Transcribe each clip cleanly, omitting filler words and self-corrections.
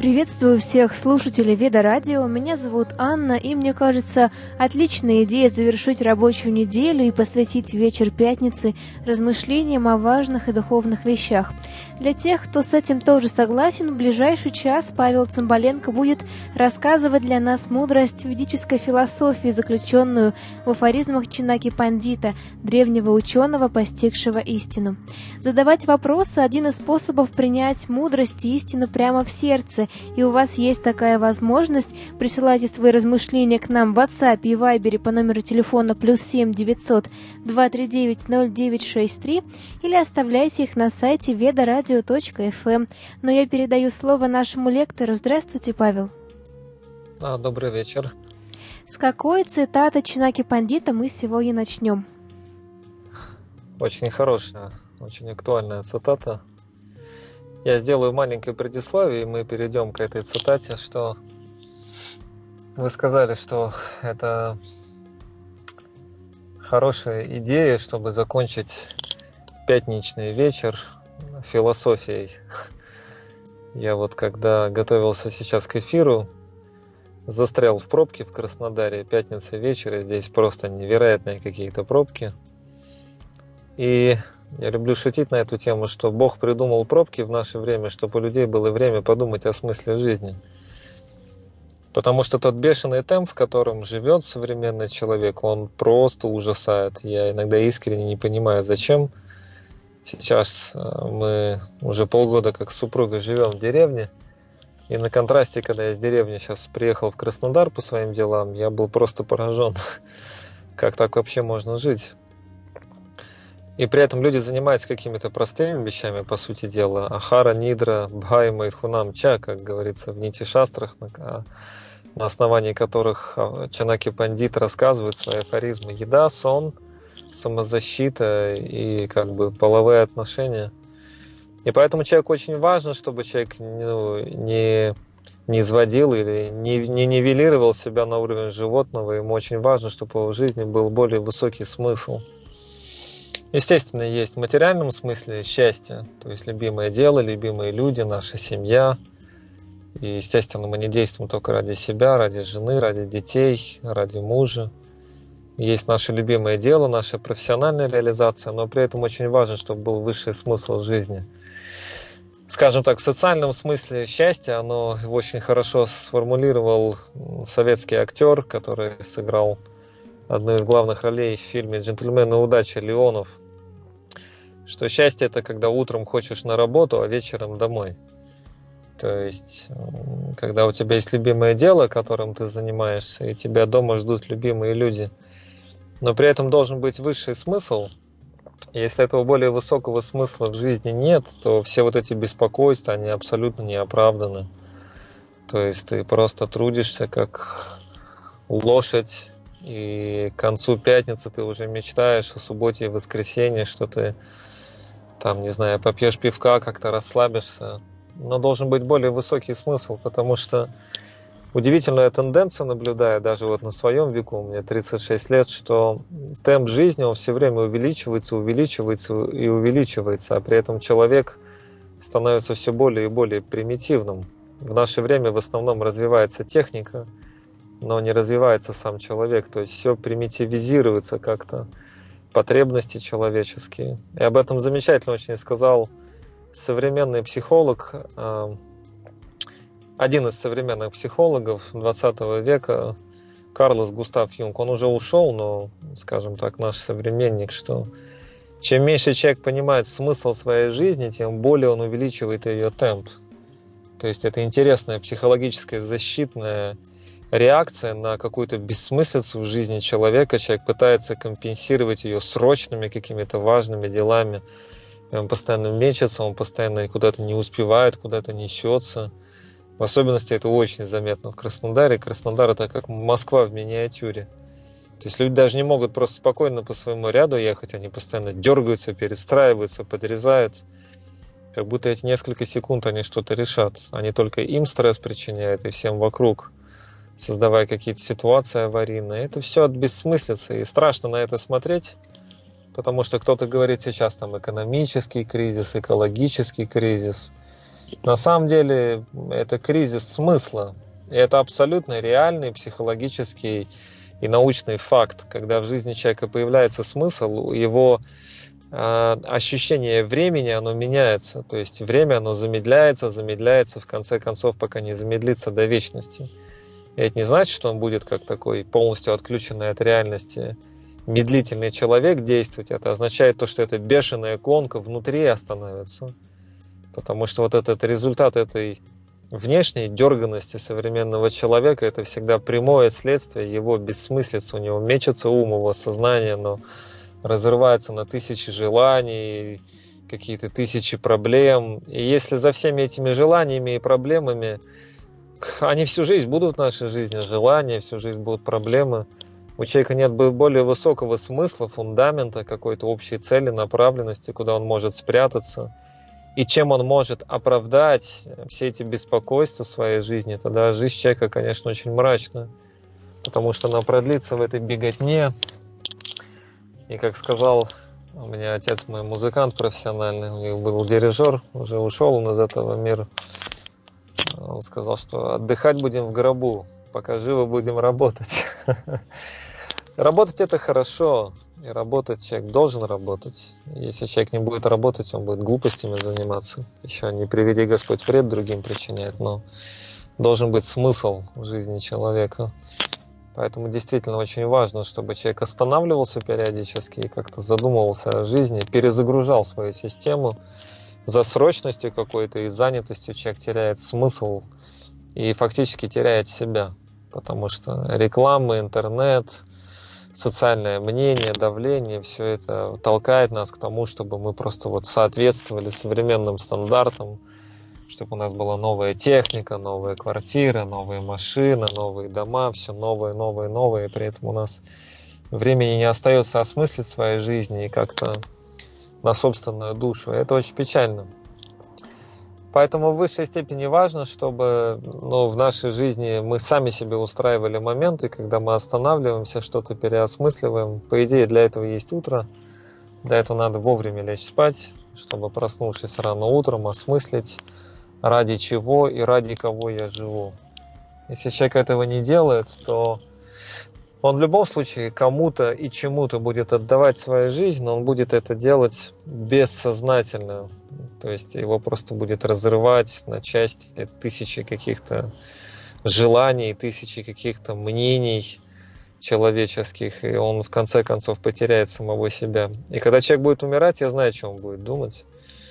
Приветствую всех слушателей Веда Радио. Меня зовут Анна, и мне кажется, отличная идея завершить рабочую неделю и посвятить вечер пятницы размышлениям о важных и духовных вещах. Для тех, кто с этим тоже согласен, в ближайший час Павел Цымбаленко будет рассказывать для нас мудрость ведической философии, заключенную в афоризмах Чинаки Пандита, древнего ученого, постигшего истину. Задавать вопросы – один из способов принять мудрость и истину прямо в сердце, и у вас есть такая возможность. Присылайте свои размышления к нам в WhatsApp и Viber по номеру телефона +7 900 239 0963 или оставляйте их на сайте vedaradio.fm. Но я передаю слово нашему лектору. Здравствуйте, Павел. Добрый вечер. С какой цитаты Чинаки Пандита мы сегодня начнем? Очень хорошая, очень актуальная цитата. Я сделаю маленькое предисловие, и мы перейдем к этой цитате, что вы сказали, что это хорошая идея, чтобы закончить пятничный вечер философией. Я вот когда готовился сейчас к эфиру, застрял в пробке в Краснодаре, пятница вечер, и здесь просто невероятные какие-то пробки. И я люблю шутить на эту тему, что Бог придумал пробки в наше время, чтобы у людей было время подумать о смысле жизни. Потому что тот бешеный темп, в котором живет современный человек, он просто ужасает. Я иногда искренне не понимаю, зачем. Сейчас мы уже полгода как с супругой живем в деревне. И на контрасте, когда я с деревни сейчас приехал в Краснодар по своим делам, я был просто поражен, как так вообще можно жить. И при этом люди занимаются какими-то простыми вещами, по сути дела. Ахара, нидра, бхай, майдхунам, ча, как говорится в Нити-шастрах, на основании которых Чинаки Пандит рассказывает свои афоризмы. Еда, сон, самозащита и как бы половые отношения. И поэтому человеку очень важно, чтобы человек не изводил или не нивелировал себя на уровень животного. Ему очень важно, чтобы в его жизни был более высокий смысл. Естественно, есть в материальном смысле счастье, то есть любимое дело, любимые люди, наша семья. И, естественно, мы не действуем только ради себя, ради жены, ради детей, ради мужа. Есть наше любимое дело, наша профессиональная реализация, но при этом очень важно, чтобы был высший смысл жизни. Скажем так, в социальном смысле счастье, оно очень хорошо сформулировал советский актер, который сыграл одну из главных ролей в фильме «Джентльмены удачи» Леонов, что счастье – это когда утром хочешь на работу, а вечером домой. То есть, когда у тебя есть любимое дело, которым ты занимаешься, и тебя дома ждут любимые люди, но при этом должен быть высший смысл. Если этого более высокого смысла в жизни нет, то все вот эти беспокойства, они абсолютно не оправданы. То есть ты просто трудишься как лошадь, и к концу пятницы ты уже мечтаешь о субботе и воскресенье, что ты там, не знаю, попьешь пивка, как-то расслабишься. Но должен быть более высокий смысл, потому что удивительную тенденцию наблюдаю даже вот на своем веку, мне 36 лет, что темп жизни, он все время увеличивается, увеличивается и увеличивается, а при этом человек становится все более и более примитивным. В наше время в основном развивается техника, но не развивается сам человек, то есть все примитивизируется как-то, потребности человеческие. И об этом замечательно очень сказал современный психолог, один из современных психологов 20 века, Карлос Густав Юнг. Он уже ушел, но, скажем так, наш современник, что чем меньше человек понимает смысл своей жизни, тем более он увеличивает ее темп. То есть это интересная психологическая защитная реакция на какую-то бессмыслицу в жизни человека. Человек пытается компенсировать ее срочными какими-то важными делами. И он постоянно мечется, он постоянно куда-то не успевает, куда-то несется. В особенности это очень заметно в Краснодаре. Краснодар — это как Москва в миниатюре. То есть люди даже не могут просто спокойно по своему ряду ехать, они постоянно дергаются, перестраиваются, подрезают. Как будто эти несколько секунд они что-то решат. Они только им стресс причиняют и всем вокруг, создавая какие-то ситуации аварийные. Это все от бессмыслицы. И страшно на это смотреть, потому что кто-то говорит сейчас там экономический кризис, экологический кризис. На самом деле это кризис смысла. И это абсолютно реальный психологический и научный факт. Когда в жизни человека появляется смысл, его ощущение времени, оно меняется. То есть время, оно замедляется, в конце концов, пока не замедлится до вечности. И это не значит, что он будет как такой полностью отключенный от реальности медлительный человек действовать. Это означает то, что эта бешеная гонка внутри остановится. Потому что вот этот результат этой внешней дерганности современного человека, это всегда прямое следствие его бессмыслицы. У него мечется ум, его сознание, но разрывается на тысячи желаний, какие-то тысячи проблем. И если за всеми этими желаниями и проблемами, они всю жизнь будут в нашей жизни, желания, всю жизнь будут проблемы, у человека нет более высокого смысла, фундамента, какой-то общей цели, направленности, куда он может спрятаться, и чем он может оправдать все эти беспокойства в своей жизни, тогда жизнь человека, конечно, очень мрачна, потому что она продлится в этой беготне. И, как сказал у меня отец, мой музыкант профессиональный, у них был дирижер, уже ушел он из этого мира. Он сказал, что отдыхать будем в гробу, пока живы будем работать. Работать это хорошо, и работать человек должен работать. Если человек не будет работать, он будет глупостями заниматься. Еще не приведи Господь вред другим причиняет, но должен быть смысл в жизни человека. Поэтому действительно очень важно, чтобы человек останавливался периодически и как-то задумывался о жизни, перезагружал свою систему. За срочностью какой-то и занятостью человек теряет смысл и фактически теряет себя. Потому что реклама, интернет, социальное мнение, давление, все это толкает нас к тому, чтобы мы просто вот соответствовали современным стандартам, чтобы у нас была новая техника, новая квартира, новые машины, новые дома, все новое, новое, новое, и при этом у нас времени не остается осмыслить своей жизни и как-то на собственную душу. Это очень печально. Поэтому в высшей степени важно, чтобы в нашей жизни мы сами себе устраивали моменты, когда мы останавливаемся, что-то переосмысливаем. По идее, для этого есть утро. Для этого надо вовремя лечь спать, чтобы, проснувшись рано утром, осмыслить, ради чего и ради кого я живу. Если человек этого не делает, то он в любом случае кому-то и чему-то будет отдавать свою жизнь, но он будет это делать бессознательно. То есть его просто будет разрывать на части тысячи каких-то желаний, тысячи каких-то мнений человеческих, и он в конце концов потеряет самого себя. И когда человек будет умирать, я знаю, что он будет думать.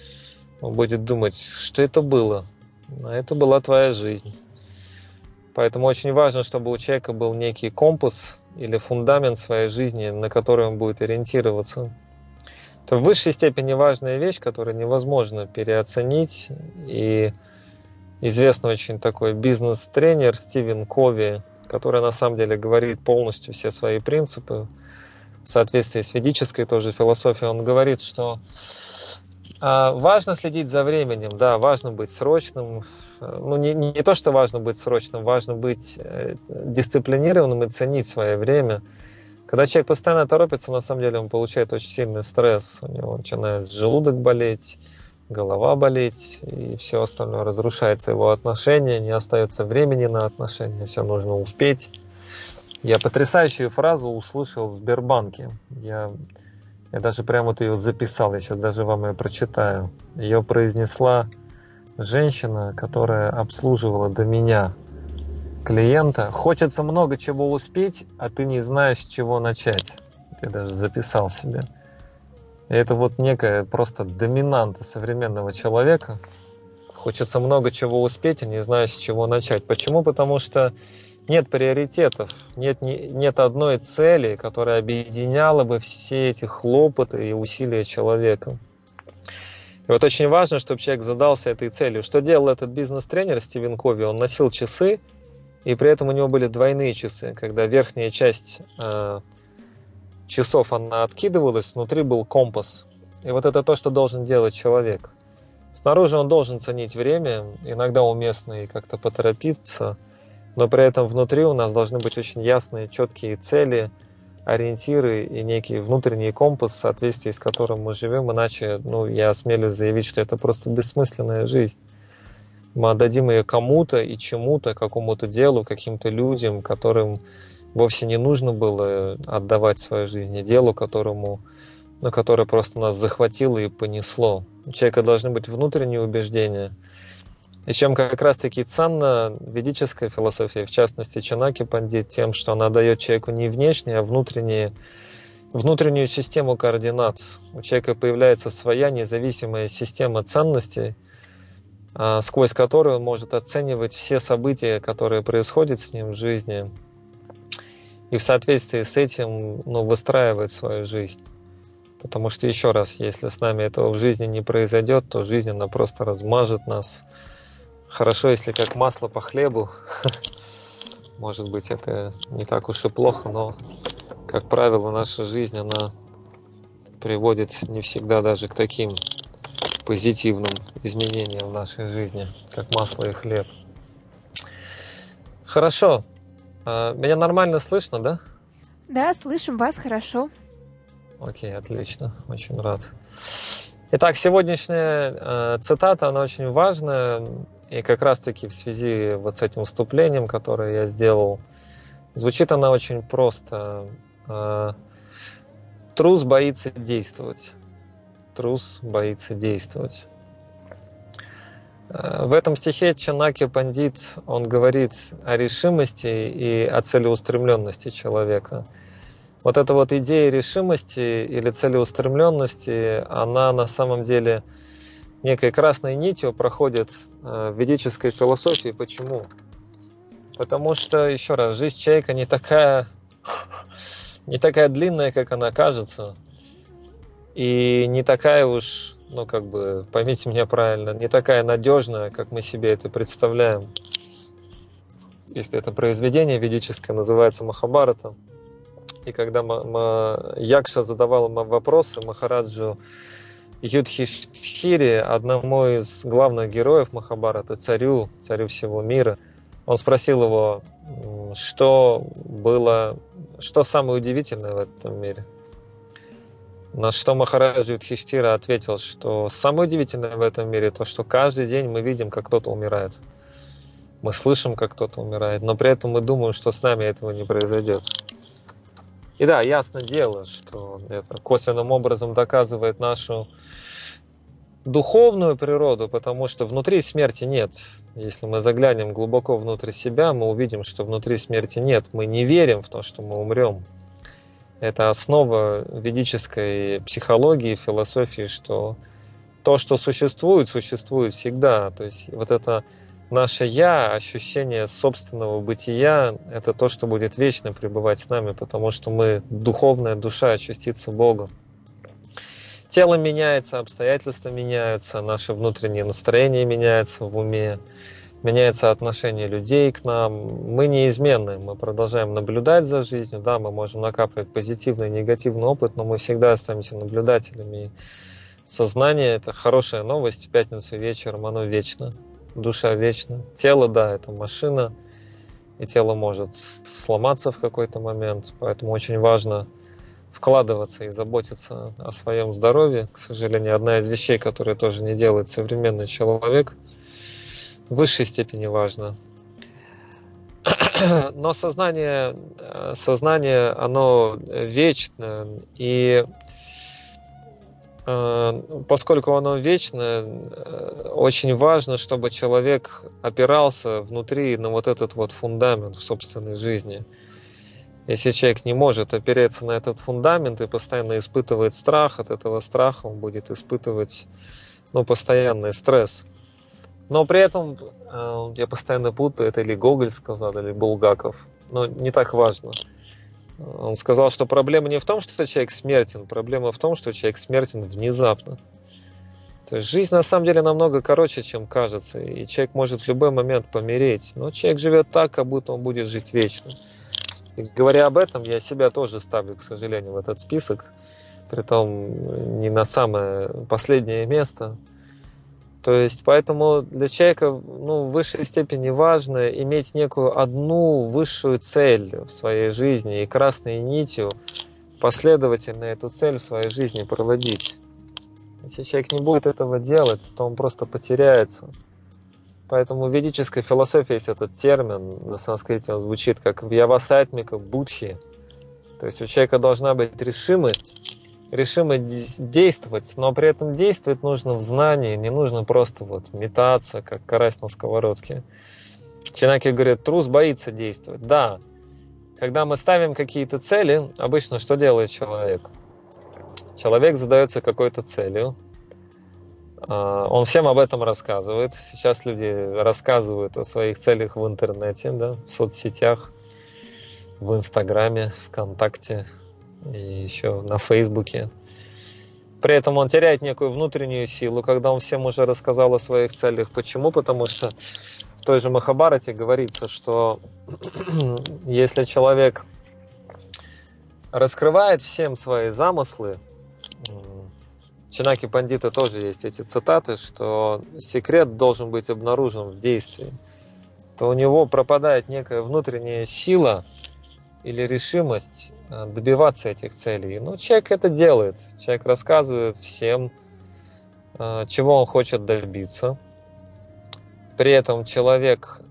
Он будет думать, что это было. А это была твоя жизнь. Поэтому очень важно, чтобы у человека был некий компас или фундамент своей жизни, на который он будет ориентироваться. Это в высшей степени важная вещь, которую невозможно переоценить. И известный очень такой бизнес-тренер Стивен Кови, который на самом деле говорит полностью все свои принципы в соответствии с ведической тоже философией, он говорит, что важно следить за временем, да, важно быть срочным. Не то, что важно быть срочным, важно быть дисциплинированным и ценить свое время. Когда человек постоянно торопится, на самом деле он получает очень сильный стресс. У него начинает желудок болеть, голова болеть, и все остальное. Разрушается его отношения, не остается времени на отношения, все нужно успеть. Я потрясающую фразу услышал в Сбербанке. Я даже прямо вот ее записал, я сейчас даже вам ее прочитаю. Ее произнесла женщина, которая обслуживала до меня клиента. Хочется много чего успеть, а ты не знаешь, с чего начать. Я даже записал себе. И это вот некая просто доминанта современного человека. Хочется много чего успеть, а не знаешь, с чего начать. Почему? Потому что нет приоритетов, нет одной цели, которая объединяла бы все эти хлопоты и усилия человека. И вот очень важно, чтобы человек задался этой целью. Что делал этот бизнес-тренер Стивен Кови? Он носил часы, и при этом у него были двойные часы, когда верхняя часть часов она откидывалась, внутри был компас. И вот это то, что должен делать человек. Снаружи он должен ценить время, иногда уместно и как-то поторопиться, но при этом внутри у нас должны быть очень ясные, четкие цели, ориентиры и некий внутренний компас, в соответствии с которым мы живем, иначе, я осмелюсь заявить, что это просто бессмысленная жизнь. Мы отдадим ее кому-то и чему-то, какому-то делу, каким-то людям, которым вовсе не нужно было отдавать свою жизнь, и делу, которое просто нас захватило и понесло. У человека должны быть внутренние убеждения. И чем как раз-таки ценна ведическая философия, в частности Чанаки Пандит, тем, что она дает человеку не внешнее, а внутреннюю систему координат. У человека появляется своя независимая система ценностей, сквозь которую он может оценивать все события, которые происходят с ним в жизни, и в соответствии с этим выстраивать свою жизнь. Потому что, еще раз, если с нами этого в жизни не произойдет, то жизнь, она просто размажет нас. Хорошо, если как масло по хлебу. Может быть, это не так уж и плохо, но, как правило, наша жизнь, она приводит не всегда даже к таким позитивным изменениям в нашей жизни, как масло и хлеб. Хорошо. Меня нормально слышно, да? Да, слышим вас хорошо. Окей, отлично. Очень рад. Итак, сегодняшняя цитата, она очень важная. И как раз-таки в связи вот с этим вступлением, которое я сделал, звучит она очень просто. Трус боится действовать. Трус боится действовать. В этом стихе Чанаки Пандит, он говорит о решимости и о целеустремленности человека. Вот эта вот идея решимости или целеустремленности, она на самом деле некой красной нитью проходит в ведической философии. Почему? Потому что, еще раз, жизнь человека не такая длинная, как она кажется, и не такая уж, поймите меня правильно, не такая надежная, как мы себе это представляем. Если это произведение ведическое, называется Махабхарата, и когда Якша задавал вопросы Махараджу Юдхиштхире, одному из главных героев Махабхараты, царю всего мира, он спросил его, что самое удивительное в этом мире. На что Махараджа Юдхиштхира ответил, что самое удивительное в этом мире то, что каждый день мы видим, как кто-то умирает. Мы слышим, как кто-то умирает, но при этом мы думаем, что с нами этого не произойдет. И да, ясно дело, что это косвенным образом доказывает нашу духовную природу, потому что внутри смерти нет. Если мы заглянем глубоко внутрь себя, мы увидим, что внутри смерти нет. Мы не верим в то, что мы умрем. Это основа ведической психологии, философии, что то, что существует, существует всегда. То есть вот это наше «я», ощущение собственного бытия, это то, что будет вечно пребывать с нами, потому что мы духовная душа, частица Бога. Тело меняется, обстоятельства меняются, наше внутреннее настроение меняется в уме, меняется отношение людей к нам. Мы неизменны, мы продолжаем наблюдать за жизнью, да, мы можем накапливать позитивный и негативный опыт, но мы всегда остаемся наблюдателями. И сознание – это хорошая новость, в пятницу вечером оно вечно, душа вечна. Тело, да, это машина, и тело может сломаться в какой-то момент, поэтому очень важно вкладываться и заботиться о своем здоровье. К сожалению, одна из вещей, которые тоже не делает современный человек, в высшей степени важно. Но сознание, оно вечно, и поскольку оно вечно, очень важно, чтобы человек опирался внутри на вот этот вот фундамент в собственной жизни. Если человек не может опереться на этот фундамент и постоянно испытывает страх, от этого страха он будет испытывать постоянный стресс. Но при этом, я постоянно путаю, это или Гоголь сказал, или Булгаков, но не так важно. Он сказал, что проблема не в том, что человек смертен, проблема в том, что человек смертен внезапно. То есть жизнь на самом деле намного короче, чем кажется, и человек может в любой момент помереть, но человек живет так, как будто он будет жить вечно. И говоря об этом, я себя тоже ставлю, к сожалению, в этот список, притом не на самое последнее место. То есть, поэтому для человека в высшей степени важно иметь некую одну высшую цель в своей жизни и красной нитью последовательно эту цель в своей жизни проводить. Если человек не будет этого делать, то он просто потеряется. Поэтому в ведической философии есть этот термин, на санскрите он звучит как «вьявасатмика будхи». То есть у человека должна быть решимость действовать, но при этом действовать нужно в знании, не нужно просто вот метаться, как карась на сковородке. Чинаки говорят, трус боится действовать. Да, когда мы ставим какие-то цели, обычно что делает человек? Человек задается какой-то целью, он всем об этом рассказывает. Сейчас люди рассказывают о своих целях в интернете, да, в соцсетях, в Инстаграме, ВКонтакте и еще на Фейсбуке. При этом он теряет некую внутреннюю силу, когда он всем уже рассказал о своих целях. Почему? Потому что в той же Махабхарате говорится, что если человек раскрывает всем свои замыслы, Чинаки Пандита тоже есть эти цитаты, что секрет должен быть обнаружен в действии, то у него пропадает некая внутренняя сила или решимость добиваться этих целей. Но человек это делает. Человек рассказывает всем, чего он хочет добиться. При этом человек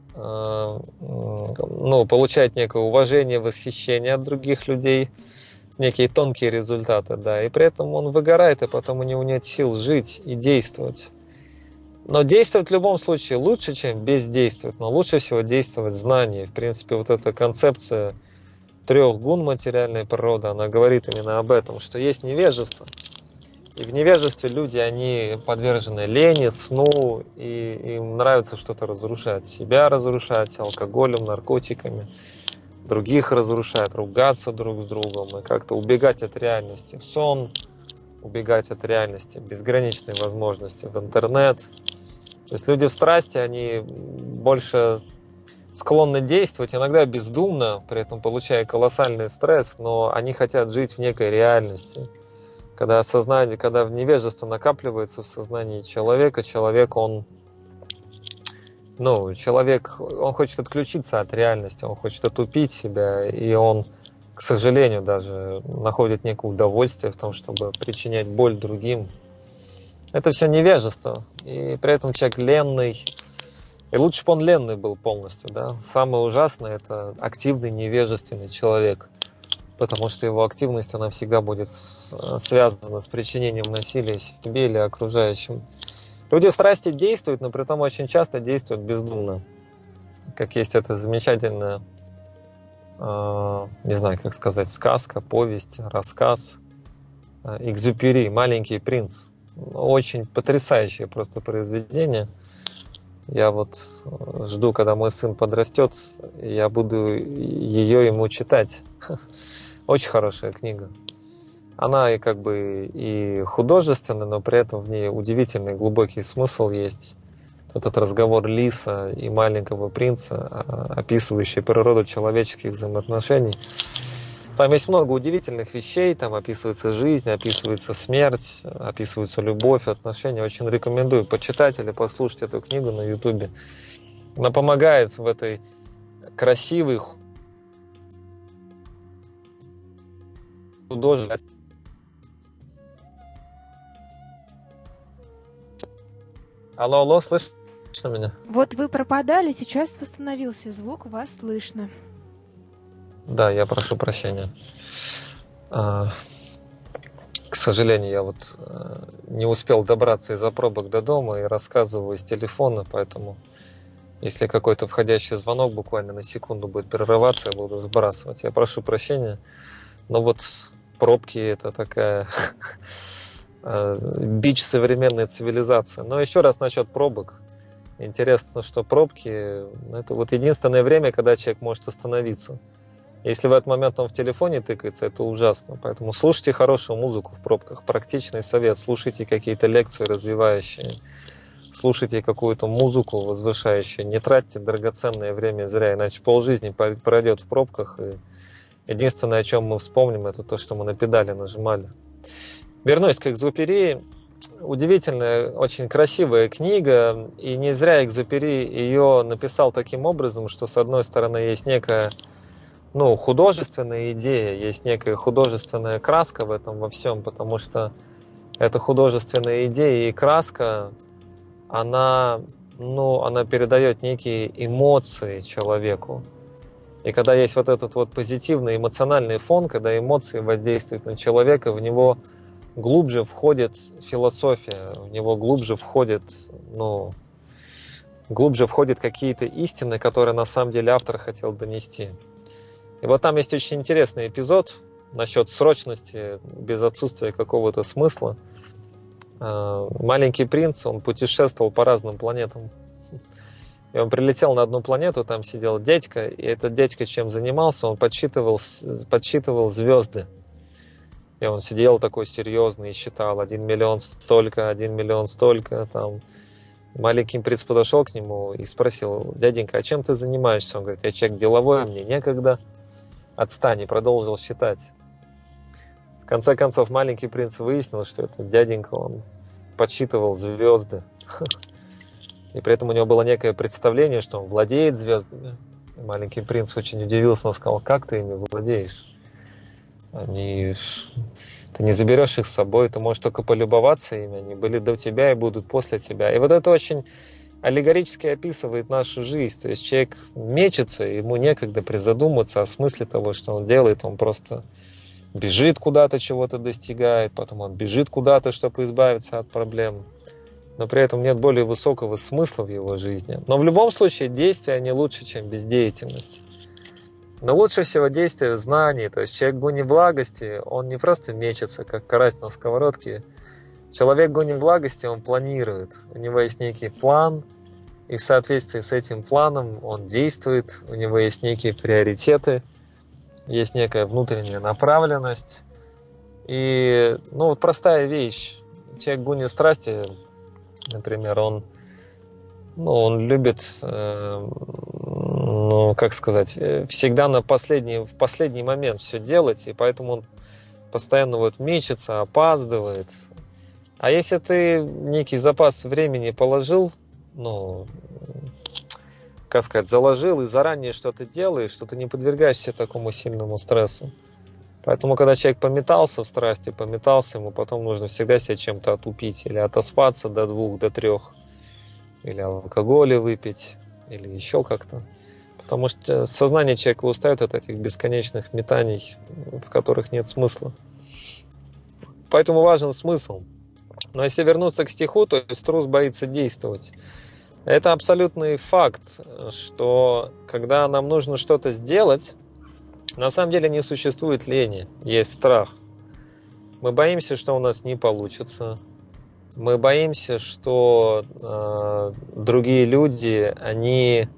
получает некое уважение, восхищение от других людей, некие тонкие результаты, да, и при этом он выгорает, и потом у него нет сил жить и действовать. Но действовать в любом случае лучше, чем бездействовать, но лучше всего действовать в знании. В принципе, вот эта концепция 3 гун материальной природы, она говорит именно об этом, что есть невежество. И в невежестве люди, они подвержены лени, сну, и им нравится что-то разрушать. Себя разрушать алкоголем, наркотиками, других разрушать, ругаться друг с другом и как-то убегать от реальности в сон, убегать от реальности, безграничной возможности в интернет. То есть люди в страсти, они больше склонны действовать, иногда бездумно, при этом получая колоссальный стресс, но они хотят жить в некой реальности. Когда сознание, когда невежество накапливается в сознании человека, человек хочет отключиться от реальности, он хочет отупить себя, и он, к сожалению, даже находит некое удовольствие в том, чтобы причинять боль другим. Это все невежество, и при этом человек ленный. И лучше бы он ленный был полностью, да. Самое ужасное – это активный невежественный человек, потому что его активность, она всегда будет связана с причинением насилия себе или окружающим. Люди в страсти действуют, но при этом очень часто действуют бездумно. Как есть эта замечательная, не знаю, как сказать, сказка, повесть, рассказ Экзюпери «Маленький принц». Очень потрясающее просто произведение. Я вот жду, когда мой сын подрастет, я буду ее ему читать. Очень хорошая книга. Она и художественная, но при этом в ней удивительный глубокий смысл есть. Этот разговор лиса и маленького принца, описывающий природу человеческих взаимоотношений. Там есть много удивительных вещей, там описывается жизнь, описывается смерть, описывается любовь, отношения. Очень рекомендую почитать или послушать эту книгу на YouTube. Она помогает в этой красивой художественной. Алло, слышно меня? Вот вы пропадали, сейчас восстановился звук, вас слышно. Да, я прошу прощения. К сожалению, я не успел добраться из-за пробок до дома и рассказываю из телефона, поэтому если какой-то входящий звонок буквально на секунду будет прерываться, я буду сбрасывать. Я прошу прощения, но пробки — это такая бич современной цивилизации. Но еще раз насчет пробок. Интересно, что пробки — это единственное время, когда человек может остановиться. Если в этот момент он в телефоне тыкается, это ужасно. Поэтому слушайте хорошую музыку в пробках. Практичный совет. Слушайте какие-то лекции развивающие. Слушайте какую-то музыку возвышающую. Не тратьте драгоценное время зря, иначе полжизни пройдет в пробках. И единственное, о чем мы вспомним, это то, что мы на педали нажимали. Вернусь к Экзюпери. Удивительная, очень красивая книга. И не зря Экзюпери ее написал таким образом, что с одной стороны есть некая художественная идея, есть некая художественная краска в этом во всем, потому что эта художественная идея и краска, она ну, она передает некие эмоции человеку. И когда есть вот этот вот позитивный эмоциональный фон, когда эмоции воздействуют на человека, в него глубже входит философия, в него глубже входит, ну, глубже входят какие-то истины, которые на самом деле автор хотел донести. И вот там есть очень интересный эпизод насчет срочности без отсутствия какого-то смысла. Маленький принц, он путешествовал по разным планетам. И он прилетел на одну планету, там сидел дядька, и этот дядька чем занимался? Он подсчитывал звезды. И он сидел такой серьезный и считал 1 миллион столько, 1 миллион столько. Там. Маленький принц подошел к нему и спросил: дяденька, а чем ты занимаешься? Он говорит: я человек деловой, мне некогда. Отстань, и продолжил считать. В конце концов, маленький принц выяснил, что этот дяденька, он подсчитывал звезды. И при этом у него было некое представление, что он владеет звездами. И маленький принц очень удивился, он сказал: как ты ими владеешь? Ты не заберешь их с собой, ты можешь только полюбоваться ими, они были до тебя и будут после тебя. И вот это очень аллегорически описывает нашу жизнь. То есть человек мечется, ему некогда призадуматься о смысле того, что он делает. Он просто бежит куда-то, чего-то достигает, потом он бежит куда-то, чтобы избавиться от проблем. Но при этом нет более высокого смысла в его жизни. Но в любом случае действия, они лучше, чем бездеятельность. Но лучше всего действие в знании. То есть человек в гуне благости, он не просто мечется, как карась на сковородке. Человек в гуне благости, он планирует. У него есть некий план, и в соответствии с этим планом он действует. У него есть некие приоритеты, есть некая внутренняя направленность. И, ну, вот простая вещь. Человек в гуне страсти, например, он любит, как сказать, всегда в последний момент все делать, и поэтому он постоянно вот мечется, опаздывает. А если ты некий запас времени положил, заложил и заранее что-то делаешь, что ты не подвергаешься такому сильному стрессу. Поэтому, когда человек пометался в страсти, ему потом нужно всегда себя чем-то отупить, или отоспаться до 2, до 3, или алкоголя выпить, или еще как-то. Потому что сознание человека устает от этих бесконечных метаний, в которых нет смысла. Поэтому важен смысл. Но если вернуться к стиху, то есть трус боится действовать. Это абсолютный факт, что когда нам нужно что-то сделать, на самом деле не существует лени, есть страх. Мы боимся, что у нас не получится. Мы боимся, что другие люди, они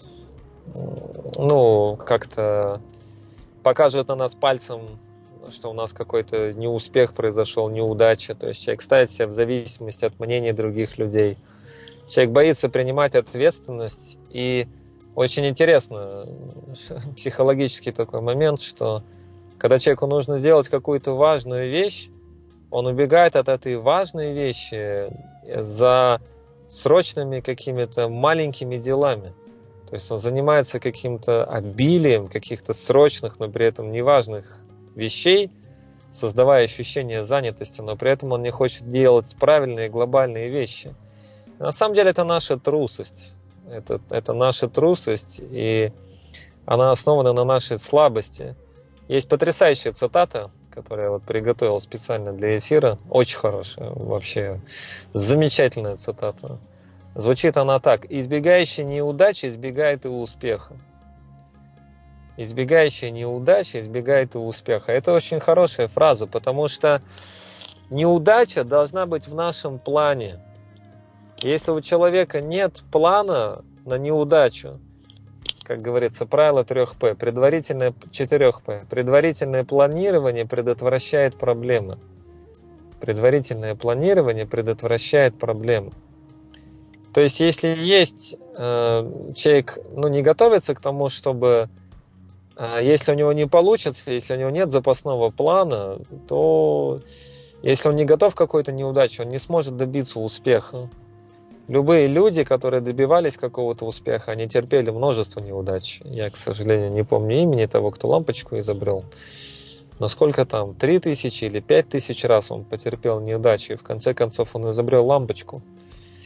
как-то покажут на нас пальцем, что у нас какой-то неуспех произошел, неудача. То есть человек ставит себя в зависимости от мнения других людей. Человек боится принимать ответственность. И очень интересно, психологический такой момент, что когда человеку нужно сделать какую-то важную вещь, он убегает от этой важной вещи за срочными какими-то маленькими делами. То есть он занимается каким-то обилием каких-то срочных, но при этом неважных вещей, создавая ощущение занятости, но при этом он не хочет делать правильные глобальные вещи. На самом деле это наша трусость. Это наша трусость, и она основана на нашей слабости. Есть потрясающая цитата, которую я вот приготовил специально для эфира. Очень хорошая, вообще замечательная цитата. Звучит она так: избегающий неудачи избегает и успеха. Избегающий неудачи избегает и успеха. Это очень хорошая фраза, потому что неудача должна быть в нашем плане. Если у человека нет плана на неудачу, как говорится, правило 3П, предварительное 4П, предварительное планирование предотвращает проблемы. Предварительное планирование предотвращает проблемы. То есть, если есть человек, не готовится к тому, чтобы, если у него не получится, если у него нет запасного плана, то если он не готов к какой-то неудаче, он не сможет добиться успеха. Любые люди, которые добивались какого-то успеха, они терпели множество неудач. Я, к сожалению, не помню имени того, кто лампочку изобрел. Но сколько там, 3000 или 5000 раз он потерпел неудачи, и в конце концов он изобрел лампочку.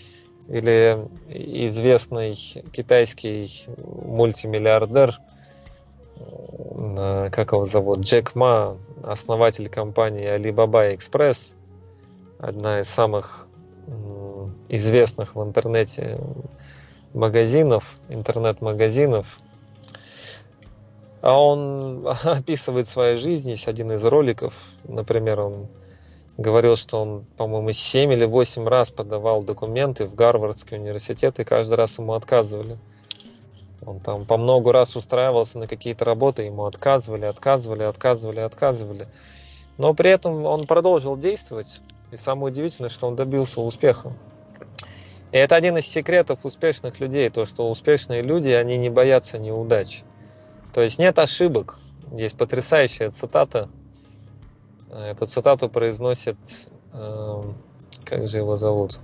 Или известный китайский мультимиллиардер, как его зовут, Джек Ма, основатель компании Alibaba Express, одна из самых известных в интернете магазинов, интернет-магазинов. А он описывает свою жизнь, есть один из роликов, например, он говорил, что он, по-моему, 7 или 8 раз подавал документы в Гарвардский университет, и каждый раз ему отказывали. Он там по много раз устраивался на какие-то работы, ему отказывали. Но при этом он продолжил действовать, и самое удивительное, что он добился успеха. И это один из секретов успешных людей, то, что успешные люди, они не боятся неудач. То есть нет ошибок. Есть потрясающая цитата. Эту цитату произносит, как же его зовут?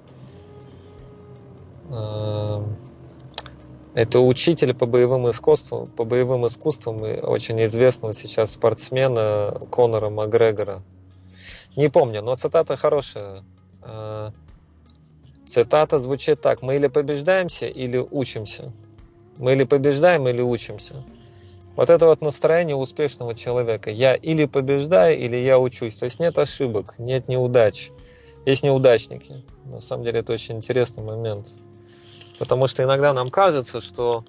Это учитель по боевым искусствам и очень известного сейчас спортсмена Конора Макгрегора. Не помню, но цитата хорошая. Цитата звучит так: мы или побеждаемся, или учимся. Мы или побеждаем, или учимся. Вот это вот настроение успешного человека. Я или побеждаю, или я учусь. То есть нет ошибок, нет неудач. Есть неудачники. На самом деле это очень интересный момент. Потому что иногда нам кажется, что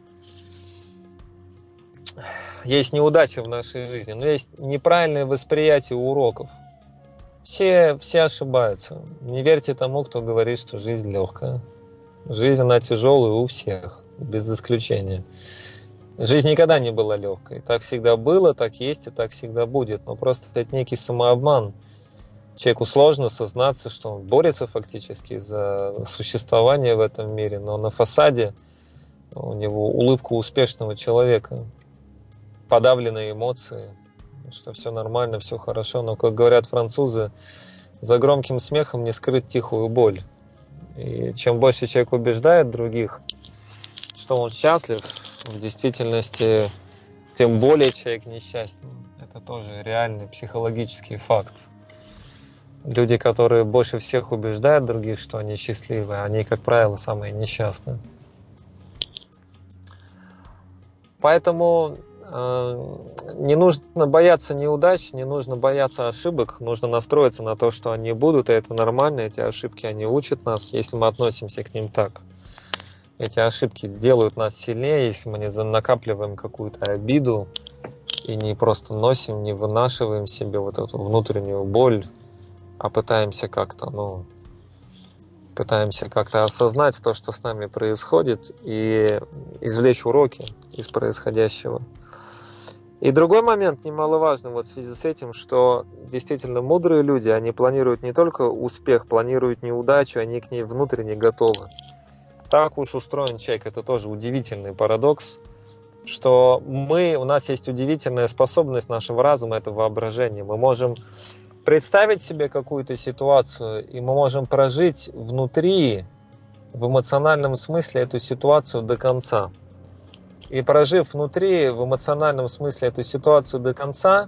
есть неудачи в нашей жизни, но есть неправильное восприятие уроков. Все ошибаются. Не верьте тому, кто говорит, что жизнь легкая. Жизнь, она тяжелая у всех, без исключения. Жизнь никогда не была легкой. Так всегда было, так есть и так всегда будет. Но просто это некий самообман. Человеку сложно сознаться, что он борется фактически за существование в этом мире, но на фасаде у него улыбка успешного человека, подавленные эмоции, что все нормально, все хорошо. Но, как говорят французы, за громким смехом не скрыть тихую боль. И чем больше человек убеждает других, что он счастлив, в действительности, тем более человек несчастен. Это тоже реальный психологический факт. Люди, которые больше всех убеждают других, что они счастливы, они, как правило, самые несчастные. Поэтому не нужно бояться неудач, не нужно бояться ошибок, нужно настроиться на то, что они будут, и это нормально, эти ошибки, они учат нас, если мы относимся к ним так. Эти ошибки делают нас сильнее, если мы не накапливаем какую-то обиду и не просто носим, не вынашиваем себе вот эту внутреннюю боль, а пытаемся как-то осознать то, что с нами происходит, и извлечь уроки из происходящего. И другой момент немаловажный вот в связи с этим, что действительно мудрые люди, они планируют не только успех, планируют неудачу, они к ней внутренне готовы. Так уж устроен человек, это тоже удивительный парадокс, что у нас есть удивительная способность нашего разума, это воображение. Мы можем представить себе какую-то ситуацию, и мы можем прожить внутри, в эмоциональном смысле, эту ситуацию до конца. И прожив внутри, в эмоциональном смысле, эту ситуацию до конца,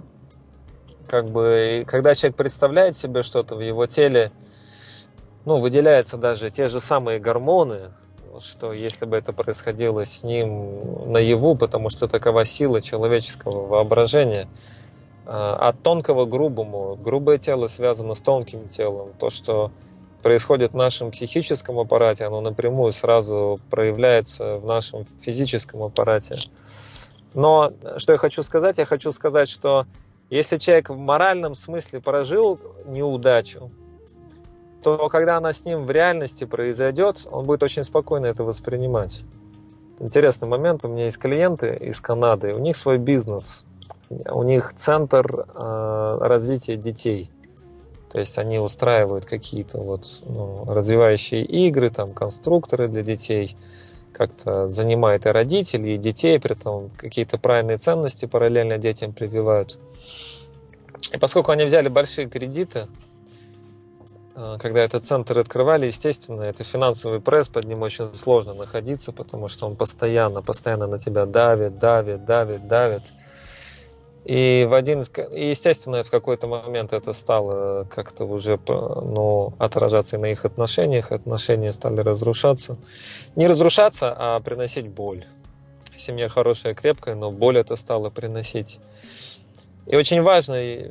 когда человек представляет себе что-то в его теле, выделяются даже те же самые гормоны, что если бы это происходило с ним наяву, потому что такова сила человеческого воображения, от тонкого к грубому. Грубое тело связано с тонким телом. То, что происходит в нашем психическом аппарате, оно напрямую сразу проявляется в нашем физическом аппарате. Но что я хочу сказать? Я хочу сказать, что если человек в моральном смысле прожил неудачу, то когда она с ним в реальности произойдет, он будет очень спокойно это воспринимать. Интересный момент. У меня есть клиенты из Канады, у них свой бизнес. У них центр развития детей. То есть они устраивают какие-то развивающие игры, конструкторы для детей, как-то занимают и родителей, и детей, при этом какие-то правильные ценности параллельно детям прививают. И поскольку они взяли большие кредиты, когда этот центр открывали, естественно, это финансовый пресс, под ним очень сложно находиться, потому что он постоянно на тебя давит. И естественно, в какой-то момент это стало как-то уже отражаться и на их отношениях. Отношения стали разрушаться. Не разрушаться, а приносить боль. Семья хорошая, крепкая, но боль это стало приносить. И очень важный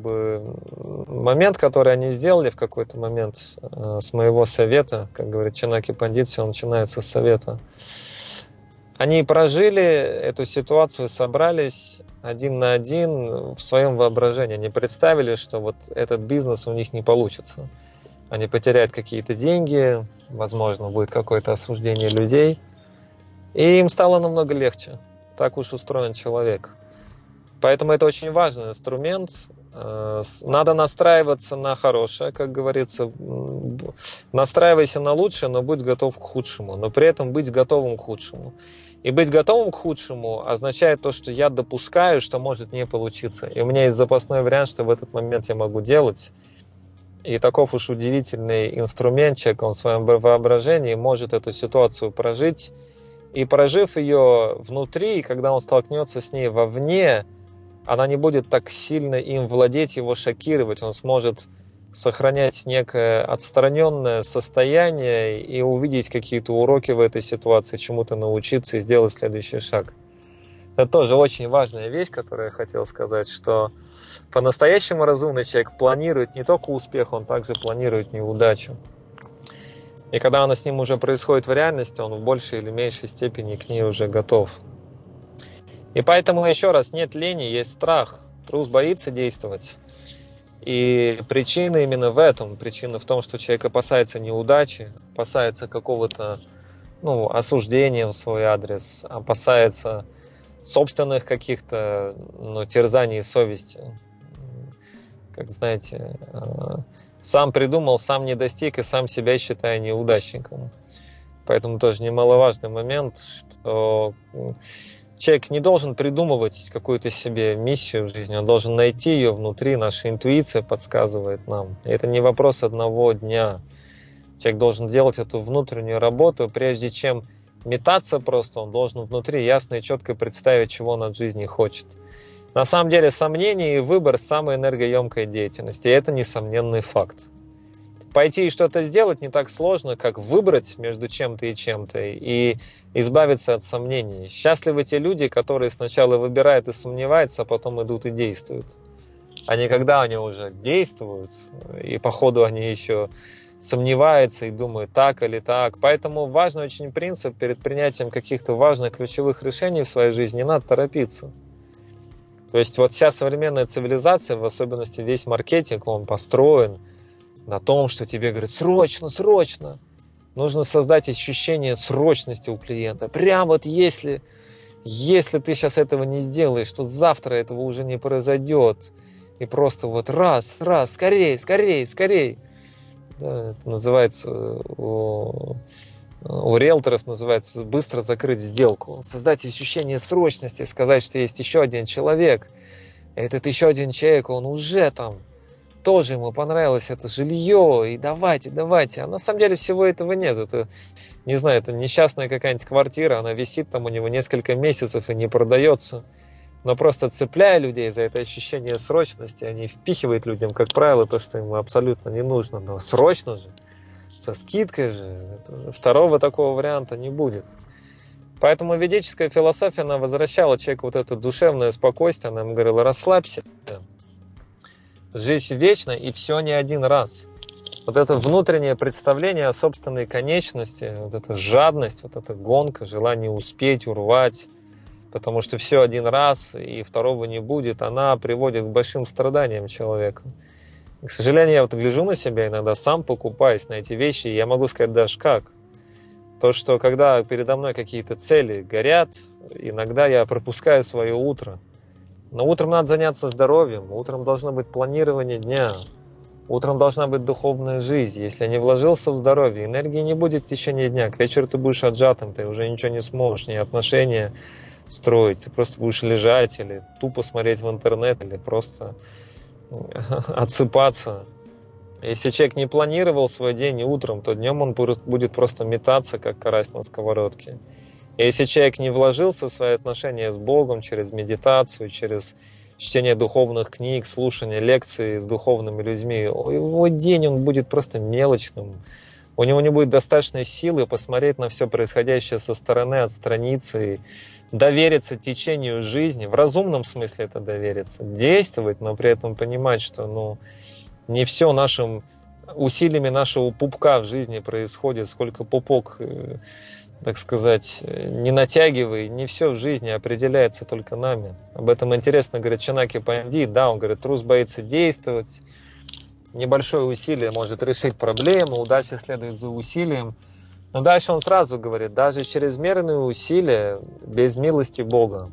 момент, который они сделали в какой-то момент с моего совета, как говорит Чанаки Пандит, все начинается с совета. Они прожили эту ситуацию, собрались один на один в своем воображении. Они представили, что вот этот бизнес у них не получится. Они потеряют какие-то деньги, возможно, будет какое-то осуждение людей. И им стало намного легче. Так уж устроен человек. Поэтому это очень важный инструмент. Надо настраиваться на хорошее, как говорится. Настраивайся на лучшее, но будь готов к худшему. Но при этом быть готовым к худшему. И быть готовым к худшему означает то, что я допускаю, что может не получиться. И у меня есть запасной вариант, что в этот момент я могу делать. И таков уж удивительный инструмент. Человек, он в своем воображении может эту ситуацию прожить. И прожив ее внутри, когда он столкнется с ней вовне, она не будет так сильно им владеть, его шокировать. Он сможет сохранять некое отстраненное состояние и увидеть какие-то уроки в этой ситуации, чему-то научиться и сделать следующий шаг. Это тоже очень важная вещь, которую я хотел сказать, что по-настоящему разумный человек планирует не только успех, он также планирует неудачу. И когда она с ним уже происходит в реальности, он в большей или меньшей степени к ней уже готов. И поэтому, еще раз, нет лени, есть страх. Трус боится действовать. И причина именно в этом. Причина в том, что человек опасается неудачи, опасается какого-то осуждения в свой адрес, опасается собственных каких-то терзаний совести. Как знаете, сам придумал, сам не достиг и сам себя считаю неудачником. Поэтому тоже немаловажный момент, что человек не должен придумывать какую-то себе миссию в жизни, он должен найти ее внутри, наша интуиция подсказывает нам. И это не вопрос одного дня. Человек должен делать эту внутреннюю работу, прежде чем метаться просто, он должен внутри ясно и четко представить, чего он от жизни хочет. На самом деле сомнение и выбор – самая энергоемкая деятельность, и это несомненный факт. Пойти и что-то сделать не так сложно, как выбрать между чем-то и чем-то и избавиться от сомнений. Счастливы те люди, которые сначала выбирают и сомневаются, а потом идут и действуют. А не когда они уже действуют, и по ходу они еще сомневаются и думают так или так. Поэтому важный очень принцип перед принятием каких-то важных ключевых решений в своей жизни – не надо торопиться. То есть вот вся современная цивилизация, в особенности весь маркетинг, он построен на том, что тебе говорят срочно, срочно. Нужно создать ощущение срочности у клиента. Прям вот если ты сейчас этого не сделаешь, то завтра этого уже не произойдет. И просто вот раз, скорей. Да, это называется у риэлторов называется быстро закрыть сделку. Создать ощущение срочности, сказать, что есть еще один человек. Этот еще один человек, он уже там. Тоже ему понравилось это жилье, и давайте. А на самом деле всего этого нет. Это, не знаю, это несчастная какая-нибудь квартира, она висит там у него несколько месяцев и не продается. Но просто цепляя людей за это ощущение срочности, они впихивают людям, как правило, то, что ему абсолютно не нужно. Но срочно же, со скидкой же, второго такого варианта не будет. Поэтому ведическая философия, она возвращала человеку вот это душевное спокойствие, она ему говорила, расслабься. Жизнь вечна, и все не один раз. Вот это внутреннее представление о собственной конечности, вот эта жадность, вот эта гонка, желание успеть, урвать, потому что все один раз, и второго не будет, она приводит к большим страданиям человека. К сожалению, я вот гляжу на себя иногда, сам покупаюсь на эти вещи, и я могу сказать даже как. То, что когда передо мной какие-то цели горят, иногда я пропускаю свое утро. Но утром надо заняться здоровьем, утром должно быть планирование дня, утром должна быть духовная жизнь. Если не вложился в здоровье, энергии не будет в течение дня. К вечеру ты будешь отжатым, ты уже ничего не сможешь, ни отношения строить. Ты просто будешь лежать или тупо смотреть в интернет, или просто отсыпаться. Если человек не планировал свой день утром, то днем он будет просто метаться, как карась на сковородке. И если человек не вложился в свои отношения с Богом через медитацию, через чтение духовных книг, слушание лекций с духовными людьми, его день он будет просто мелочным. У него не будет достаточной силы посмотреть на все происходящее со стороны, отстраниться и довериться течению жизни, в разумном смысле это довериться, действовать, но при этом понимать, что не все нашим усилиями нашего пупка в жизни происходит, сколько пупок, так сказать, не натягивай, не все в жизни определяется только нами. Об этом интересно говорит Чанаки Пандит, он говорит, трус боится действовать, небольшое усилие может решить проблему, удача следует за усилием. Но дальше он сразу говорит, даже чрезмерные усилия без милости Бога,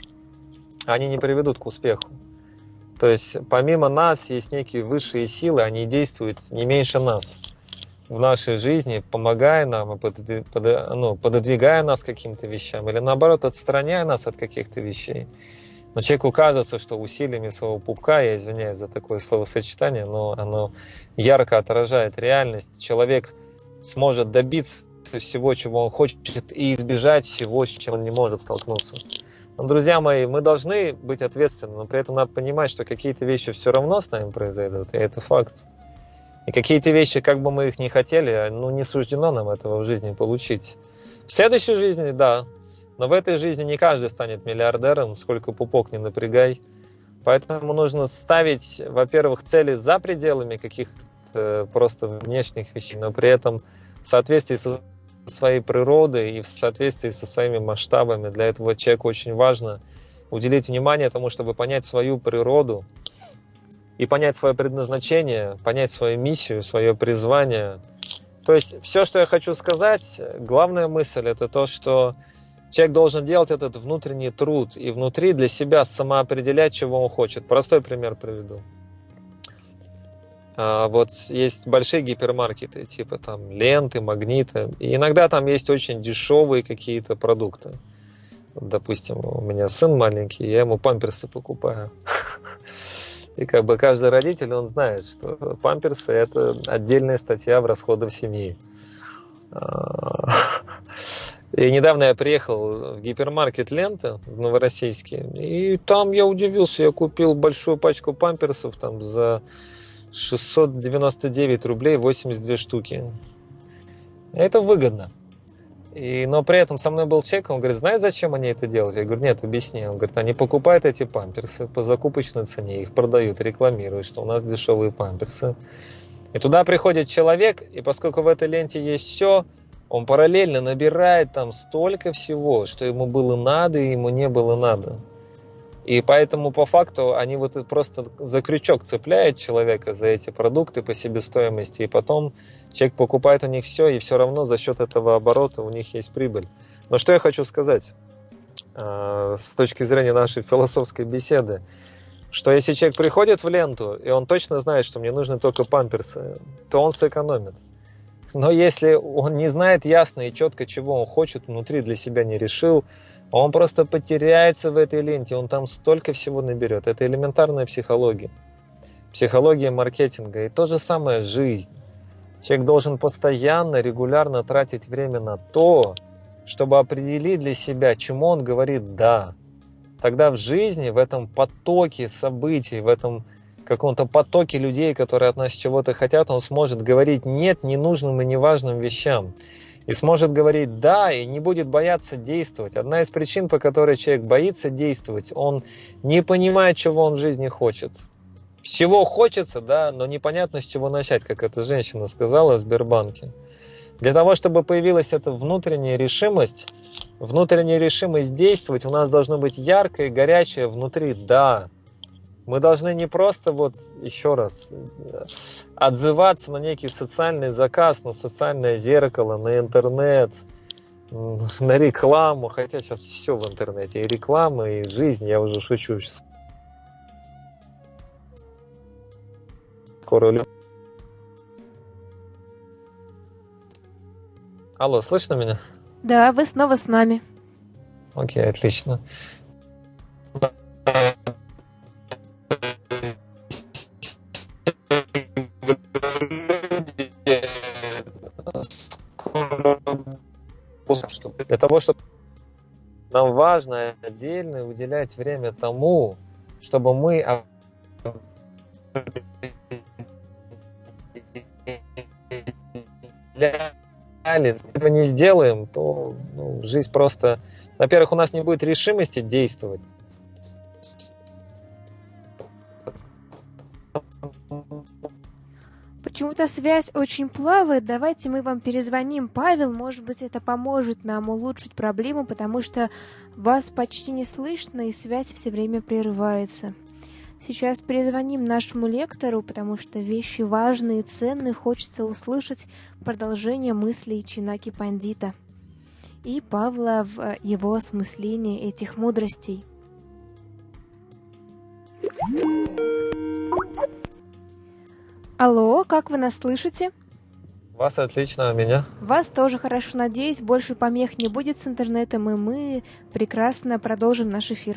они не приведут к успеху. То есть помимо нас есть некие высшие силы, они действуют не меньше нас в нашей жизни, помогая нам, пододвигая нас к каким-то вещам, или наоборот отстраняя нас от каких-то вещей. Но человеку кажется, что усилиями своего пупка, я извиняюсь за такое словосочетание, но оно ярко отражает реальность. Человек сможет добиться всего, чего он хочет, и избежать всего, с чем он не может столкнуться. Но, друзья мои, мы должны быть ответственны, но при этом надо понимать, что какие-то вещи все равно с нами произойдут, и это факт. И какие-то вещи, как бы мы их ни хотели, не суждено нам этого в жизни получить. В следующей жизни, да, но в этой жизни не каждый станет миллиардером, сколько пупок не напрягай. Поэтому нужно ставить, во-первых, цели за пределами каких-то просто внешних вещей, но при этом в соответствии со своей природой и в соответствии со своими масштабами. Для этого человеку очень важно уделить внимание тому, чтобы понять свою природу и понять свое предназначение, понять свою миссию, свое призвание. То есть все, что я хочу сказать, главная мысль, это то, что человек должен делать этот внутренний труд и внутри для себя самоопределять, чего он хочет. Простой пример приведу. Вот есть большие гипермаркеты, типа там ленты, магниты. И иногда там есть очень дешевые какие-то продукты. Вот, допустим, у меня сын маленький, я ему памперсы покупаю. И как бы каждый родитель, он знает, что памперсы – это отдельная статья в расходах семьи. И недавно я приехал в гипермаркет «Лента» в Новороссийске, и там я удивился, я купил большую пачку памперсов там за 699 рублей 82 штуки. Это выгодно. Но при этом со мной был человек, он говорит, знаешь, зачем они это делают? Я говорю, нет, объясни. Он говорит, они покупают эти памперсы по закупочной цене, их продают, рекламируют, что у нас дешевые памперсы. И туда приходит человек, и поскольку в этой ленте есть все, он параллельно набирает там столько всего, что ему было надо и ему не было надо. И поэтому по факту они вот просто за крючок цепляют человека за эти продукты по себестоимости, и потом человек покупает у них все, и все равно за счет этого оборота у них есть прибыль. Но что я хочу сказать с точки зрения нашей философской беседы, что если человек приходит в ленту, и он точно знает, что мне нужны только памперсы, то он сэкономит. Но если он не знает ясно и четко, чего он хочет, внутри для себя не решил, он просто потеряется в этой ленте, он там столько всего наберет. Это элементарная психология. Психология маркетинга. И то же самое жизнь. Человек должен постоянно, регулярно тратить время на то, чтобы определить для себя, чему он говорит «да». Тогда в жизни, в этом потоке событий, в этом каком-то потоке людей, которые от нас чего-то хотят, он сможет говорить «нет» ненужным и неважным вещам. И сможет говорить «да», и не будет бояться действовать. Одна из причин, по которой человек боится действовать, он не понимает, чего он в жизни хочет. С чего хочется, да, но непонятно, с чего начать, как эта женщина сказала в Сбербанке. Для того, чтобы появилась эта внутренняя решимость действовать, у нас должно быть яркое и горячее внутри «да». Мы должны не просто, еще раз, отзываться на некий социальный заказ, на социальное зеркало, на интернет, на рекламу, хотя сейчас все в интернете, и реклама, и жизнь, я уже шучу. Скоро. Алло, слышно меня? Да, вы снова с нами. Окей, отлично. Для того, чтобы нам важно отдельно уделять время тому, чтобы мы если этого не сделаем, то жизнь просто... Во-первых, у нас не будет решимости действовать. Почему-то связь очень плавает. Давайте мы вам перезвоним, Павел. Может быть, это поможет нам улучшить проблему, потому что вас почти не слышно, и связь все время прерывается. Сейчас перезвоним нашему лектору, потому что вещи важные и ценные. Хочется услышать продолжение мыслей Чинаки Пандита и Павла в его осмыслении этих мудростей. Алло, как вы нас слышите? Вас отлично, а меня? Вас тоже хорошо, надеюсь. Больше помех не будет с интернетом, и мы прекрасно продолжим наш эфир.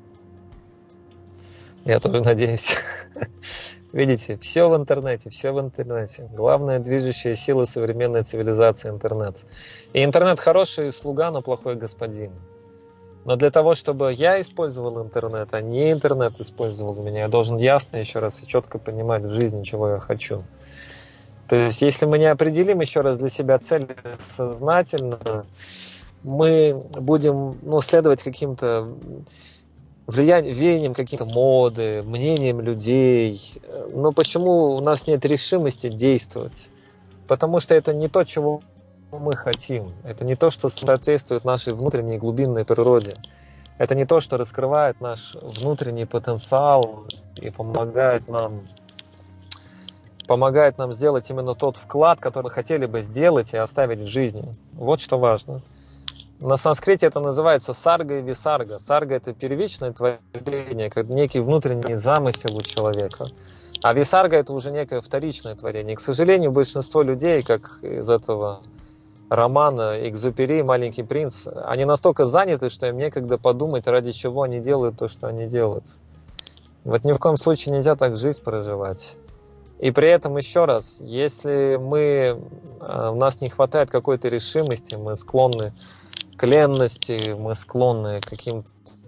Я тоже надеюсь. Видите, все в интернете, все в интернете. Главная движущая сила современной цивилизации — интернет. И интернет хороший слуга, но плохой господин. Но для того, чтобы я использовал интернет, а не интернет использовал меня, я должен ясно еще раз и четко понимать в жизни, чего я хочу. То есть, если мы не определим еще раз для себя цели сознательно, мы будем следовать каким-то веянием, каким-то моды, мнением людей. Но почему у нас нет решимости действовать? Потому что это не то, чего мы хотим. Это не то, что соответствует нашей внутренней глубинной природе. Это не то, что раскрывает наш внутренний потенциал и помогает нам сделать именно тот вклад, который мы хотели бы сделать и оставить в жизни. Вот что важно. На санскрите это называется сарга и висарга. Сарга — это первичное творение, как некий внутренний замысел у человека. А висарга — это уже некое вторичное творение. И, к сожалению, большинство людей, как из этого романа «Экзюпери», «Маленький принц», они настолько заняты, что им некогда подумать, ради чего они делают то, что они делают. Вот ни в коем случае нельзя так жизнь проживать. И при этом, еще раз, если у нас не хватает какой-то решимости, мы склонны к ленности, мы склонны к каким-то,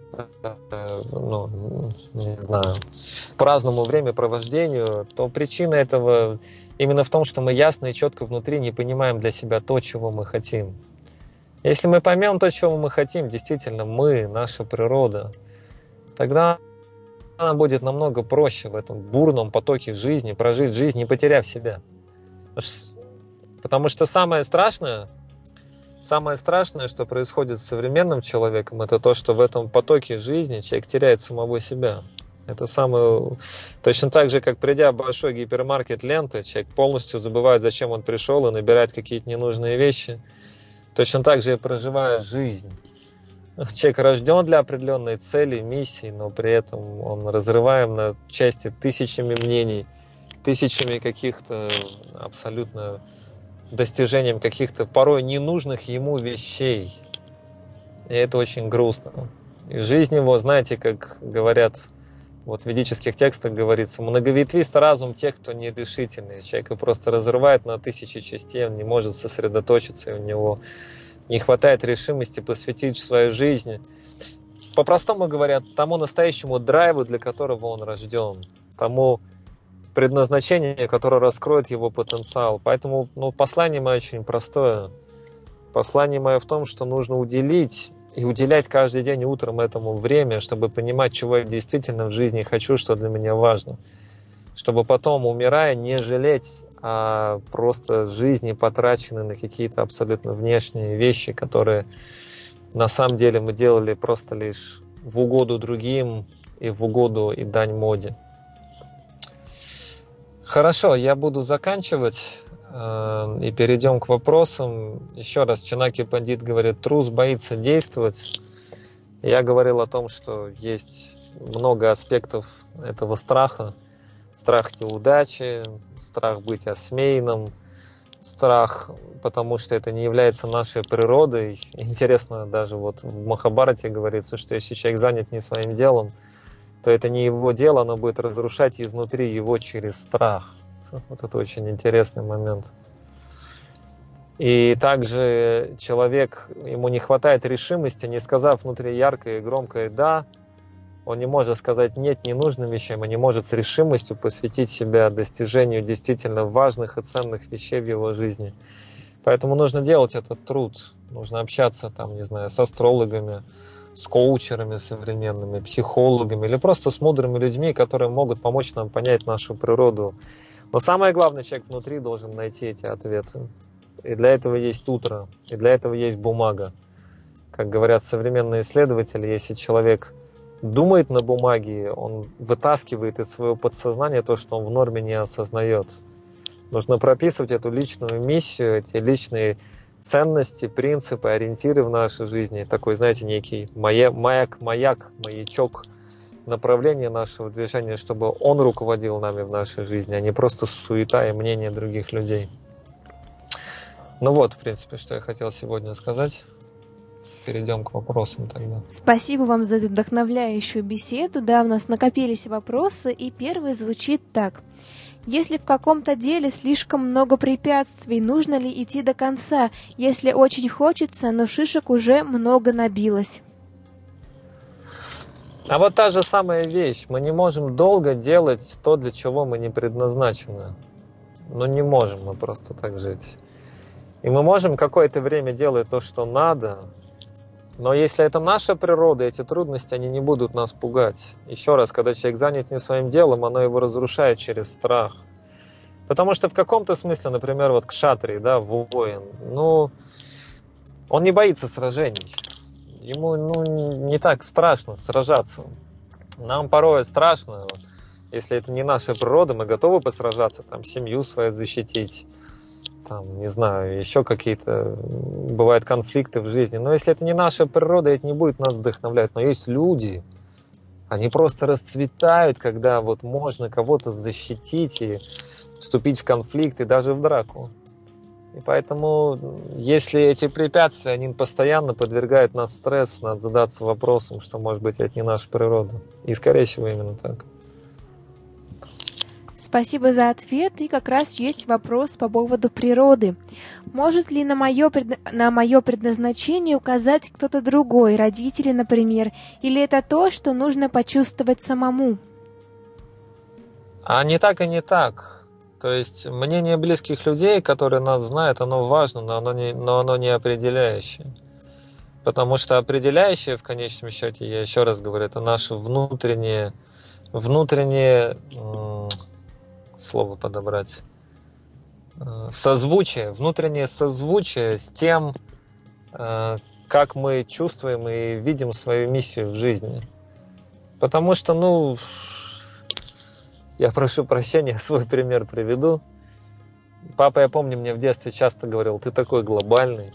не знаю, праздному времяпровождению, то причина этого именно в том, что мы ясно и четко внутри не понимаем для себя то, чего мы хотим. Если мы поймем то, чего мы хотим, действительно, мы, наша природа, тогда нам будет намного проще в этом бурном потоке жизни прожить жизнь, не потеряв себя. Потому что самое страшное, что происходит с современным человеком, это то, что в этом потоке жизни человек теряет самого себя. Это точно так же, как придя в большой гипермаркет ленты, человек полностью забывает, зачем он пришел, и набирает какие-то ненужные вещи. Точно так же и проживая жизнь. Человек рожден для определенной цели, миссии, но при этом он разрываем на части тысячами мнений, тысячами каких-то абсолютно достижением каких-то порой ненужных ему вещей. И это очень грустно. И жизнь его, знаете, как говорят, вот в ведических текстах говорится, многоветвист разум тех, кто нерешительный. Человека просто разрывает на тысячи частей, он не может сосредоточиться, и у него не хватает решимости посвятить свою жизнь, по-простому говоря, тому настоящему драйву, для которого он рожден, тому предназначение, которое раскроет его потенциал. Поэтому послание мое очень простое. Послание мое в том, что нужно уделять каждый день утром этому время, чтобы понимать, чего я действительно в жизни хочу, что для меня важно. Чтобы потом, умирая, не жалеть, а просто жизни потрачены на какие-то абсолютно внешние вещи, которые на самом деле мы делали просто лишь в угоду другим и в угоду и дань моде. Хорошо, я буду заканчивать и перейдем к вопросам. Еще раз, Чинаки Пандит говорит, трус боится действовать. Я говорил о том, что есть много аспектов этого страха. Страх неудачи, страх быть осмеянным, страх, потому что это не является нашей природой. Интересно, даже вот в Махабхарате говорится, что если человек занят не своим делом, то это не его дело, оно будет разрушать изнутри его через страх. Вот это очень интересный момент. И также человек, ему не хватает решимости, не сказав внутри яркое и громкое «да», он не может сказать «нет» ненужным вещам, и не может с решимостью посвятить себя достижению действительно важных и ценных вещей в его жизни. Поэтому нужно делать этот труд, нужно общаться там, не знаю, с астрологами, с коучерами современными, психологами или просто с мудрыми людьми, которые могут помочь нам понять нашу природу. Но самое главное, человек внутри должен найти эти ответы. И для этого есть утро, и для этого есть бумага. Как говорят современные исследователи, если человек думает на бумаге, он вытаскивает из своего подсознания то, что он в норме не осознает. Нужно прописывать эту личную миссию, эти личные ценности, принципы, ориентиры в нашей жизни. Такой, знаете, некий маячок, направление нашего движения, чтобы он руководил нами в нашей жизни, а не просто суета и мнение других людей. Ну вот, в принципе, что я хотел сегодня сказать. Перейдем к вопросам тогда. Спасибо вам за эту вдохновляющую беседу. Да, у нас накопились вопросы, и первый звучит так. Если в каком-то деле слишком много препятствий, нужно ли идти до конца, если очень хочется, но шишек уже много набилось? А вот та же самая вещь. Мы не можем долго делать то, для чего мы не предназначены. Ну, не можем мы просто так жить. И мы можем какое-то время делать то, что надо, но если это наша природа, эти трудности, они не будут нас пугать. Еще раз, когда человек занят не своим делом, оно его разрушает через страх. Потому что в каком-то смысле, например, вот кшатрий, да, воин, ну, он не боится сражений. Ему, не так страшно сражаться. Нам порой страшно, если это не наша природа, мы готовы посражаться, там, семью свою защитить, там, не знаю, еще какие-то бывают конфликты в жизни. Но если это не наша природа, это не будет нас вдохновлять. Но есть люди, они просто расцветают, когда вот можно кого-то защитить и вступить в конфликт и даже в драку. И поэтому, если эти препятствия, они постоянно подвергают нас стрессу, надо задаться вопросом, что, может быть, это не наша природа. И, скорее всего, именно так. Спасибо за ответ. И как раз есть вопрос по поводу природы. Может ли на мое предназначение указать кто-то другой, родители, например, или это то, что нужно почувствовать самому? А не так и не так. То есть мнение близких людей, которые нас знают, оно важно, но оно не определяющее. Потому что определяющее в конечном счете, я еще раз говорю, это наше внутреннее слово подобрать, созвучие, внутреннее созвучие с тем, как мы чувствуем и видим свою миссию в жизни. Потому что, я прошу прощения, свой пример приведу. Папа, я помню, мне в детстве часто говорил: ты такой глобальный.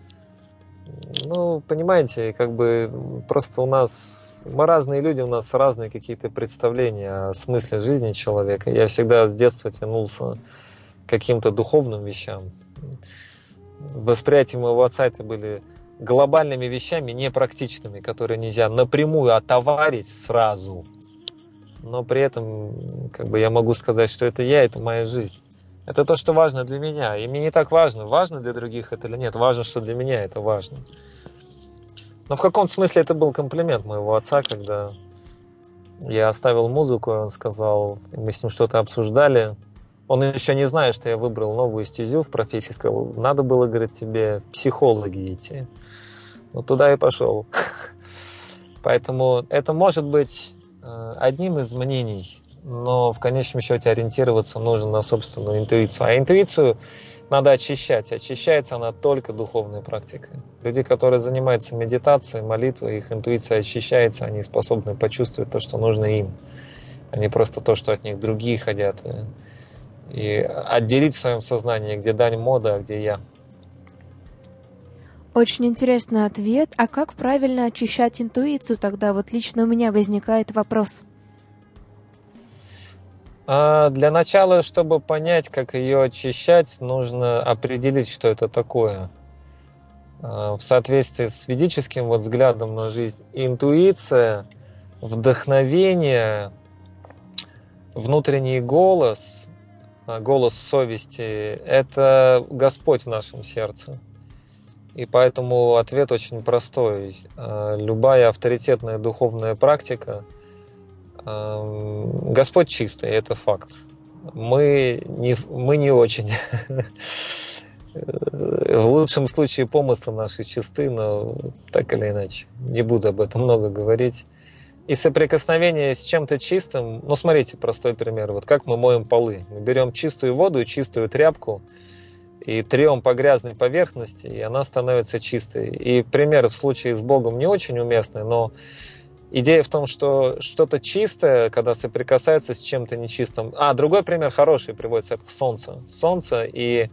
Понимаете, просто мы разные люди, у нас разные какие-то представления о смысле жизни человека. Я всегда с детства тянулся к каким-то духовным вещам. Восприятие моего отца это были глобальными вещами, непрактичными, которые нельзя напрямую отоварить сразу. Но при этом, я могу сказать, что это это моя жизнь. Это то, что важно для меня. И мне не так важно для других это или нет. Важно, что для меня это важно. Но в каком-то смысле это был комплимент моего отца, когда я оставил музыку, он сказал, мы с ним что-то обсуждали. Он еще не знает, что я выбрал новую стезю в профессии. Сказал, надо было, говорит, тебе в психологи идти. Туда и пошел. Поэтому это может быть одним из мнений. Но в конечном счете ориентироваться нужно на собственную интуицию. А интуицию надо очищать. Очищается она только духовной практикой. Люди, которые занимаются медитацией, молитвой, их интуиция очищается, они способны почувствовать то, что нужно им, а не просто то, что от них другие хотят. И отделить в своем сознании, где дань мода, а где я. Очень интересный ответ. А как правильно очищать интуицию тогда? Вот лично у меня возникает вопрос. Для начала, чтобы понять, как ее очищать, нужно определить, что это такое. В соответствии с ведическим взглядом на жизнь, интуиция, вдохновение, внутренний голос совести – это Господь в нашем сердце. И поэтому ответ очень простой. Любая авторитетная духовная практика Господь чистый, это факт. Мы не очень. В лучшем случае помыслы наши чисты, но так или иначе. Не буду об этом много говорить. И соприкосновение с чем-то чистым, ну смотрите, простой пример. Вот как мы моем полы. Мы берем чистую воду и чистую тряпку и трем по грязной поверхности, и она становится чистой. И пример в случае с Богом не очень уместный, но идея в том, что что-то чистое, когда соприкасается с чем-то нечистым. Другой пример хороший приводится, это солнце. Солнце и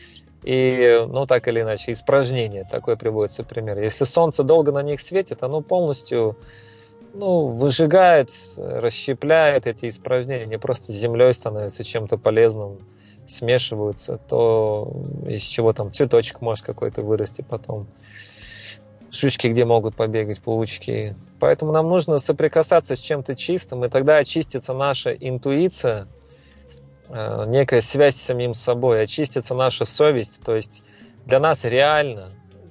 ну так или иначе, испражнение. Такой приводится пример. Если солнце долго на них светит, оно полностью выжигает, расщепляет эти испражнения. Не просто землей становятся чем-то полезным, смешиваются, то из чего там цветочек может какой-то вырасти потом. Жучки, где могут побегать, паучки. Поэтому нам нужно соприкасаться с чем-то чистым, и тогда очистится наша интуиция, некая связь с самим собой, очистится наша совесть. То есть для нас реально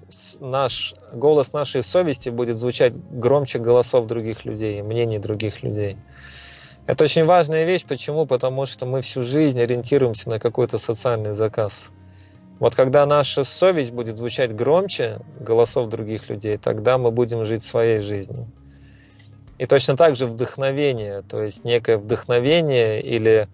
голос нашей совести будет звучать громче голосов других людей, мнений других людей. Это очень важная вещь. Почему? Потому что мы всю жизнь ориентируемся на какой-то социальный заказ. Вот когда наша совесть будет звучать громче голосов других людей, тогда мы будем жить своей жизнью. И точно так же вдохновение, то есть некое вдохновение или,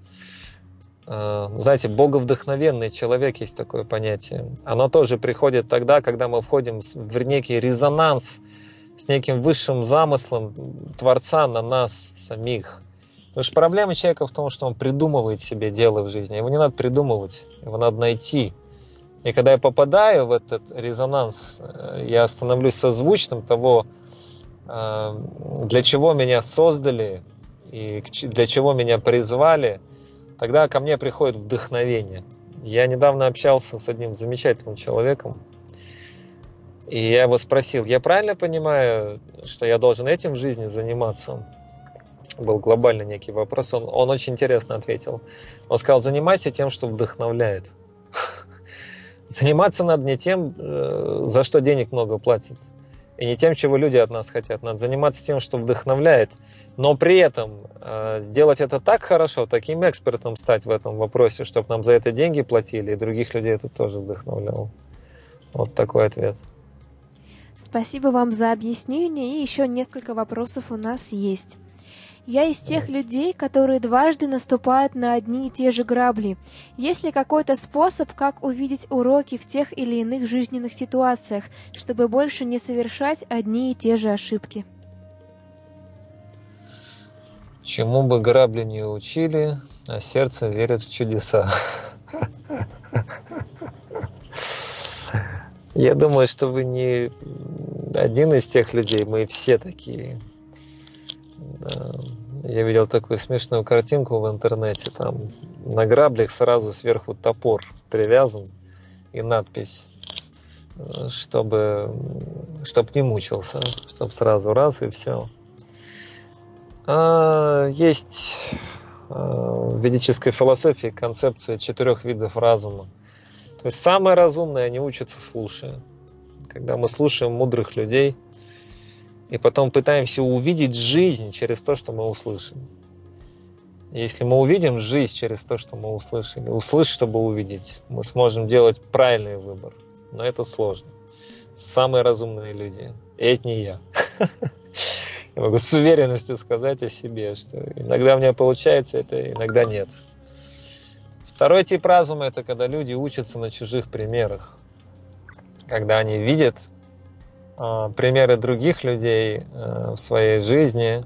знаете, боговдохновенный человек, есть такое понятие. Оно тоже приходит тогда, когда мы входим в некий резонанс с неким высшим замыслом Творца на нас самих. Потому что проблема человека в том, что он придумывает себе дело в жизни. Его не надо придумывать, его надо найти. И когда я попадаю в этот резонанс, я становлюсь созвучным того, для чего меня создали и для чего меня призвали, тогда ко мне приходит вдохновение. Я недавно общался с одним замечательным человеком, и я его спросил, я правильно понимаю, что я должен этим в жизни заниматься? Был глобальный некий вопрос, он очень интересно ответил. Он сказал, занимайся тем, что вдохновляет. Заниматься надо не тем, за что денег много платят, и не тем, чего люди от нас хотят. Надо заниматься тем, что вдохновляет, но при этом сделать это так хорошо, таким экспертом стать в этом вопросе, чтобы нам за это деньги платили, и других людей это тоже вдохновляло. Вот такой ответ. Спасибо вам за объяснение, и еще несколько вопросов у нас есть. Я из тех людей, которые дважды наступают на одни и те же грабли. Есть ли какой-то способ, как увидеть уроки в тех или иных жизненных ситуациях, чтобы больше не совершать одни и те же ошибки? Чему бы грабли не учили, а сердце верит в чудеса. Я думаю, что вы не один из тех людей, мы все такие. Я видел такую смешную картинку в интернете, там на граблях сразу сверху топор привязан и надпись, чтобы не мучился, чтобы сразу раз и все. Есть в ведической философии концепция 4 видов разума. То есть самые разумные, они учатся слушая. Когда мы слушаем мудрых людей, и потом пытаемся увидеть жизнь через то, что мы услышим. Если мы увидим жизнь через то, что мы услышали, услышать, чтобы увидеть, мы сможем делать правильный выбор. Но это сложно. Самые разумные люди. И это не я. Я могу с уверенностью сказать о себе, что иногда у меня получается это, иногда нет. Второй тип разума – это когда люди учатся на чужих примерах. Когда они видят примеры других людей в своей жизни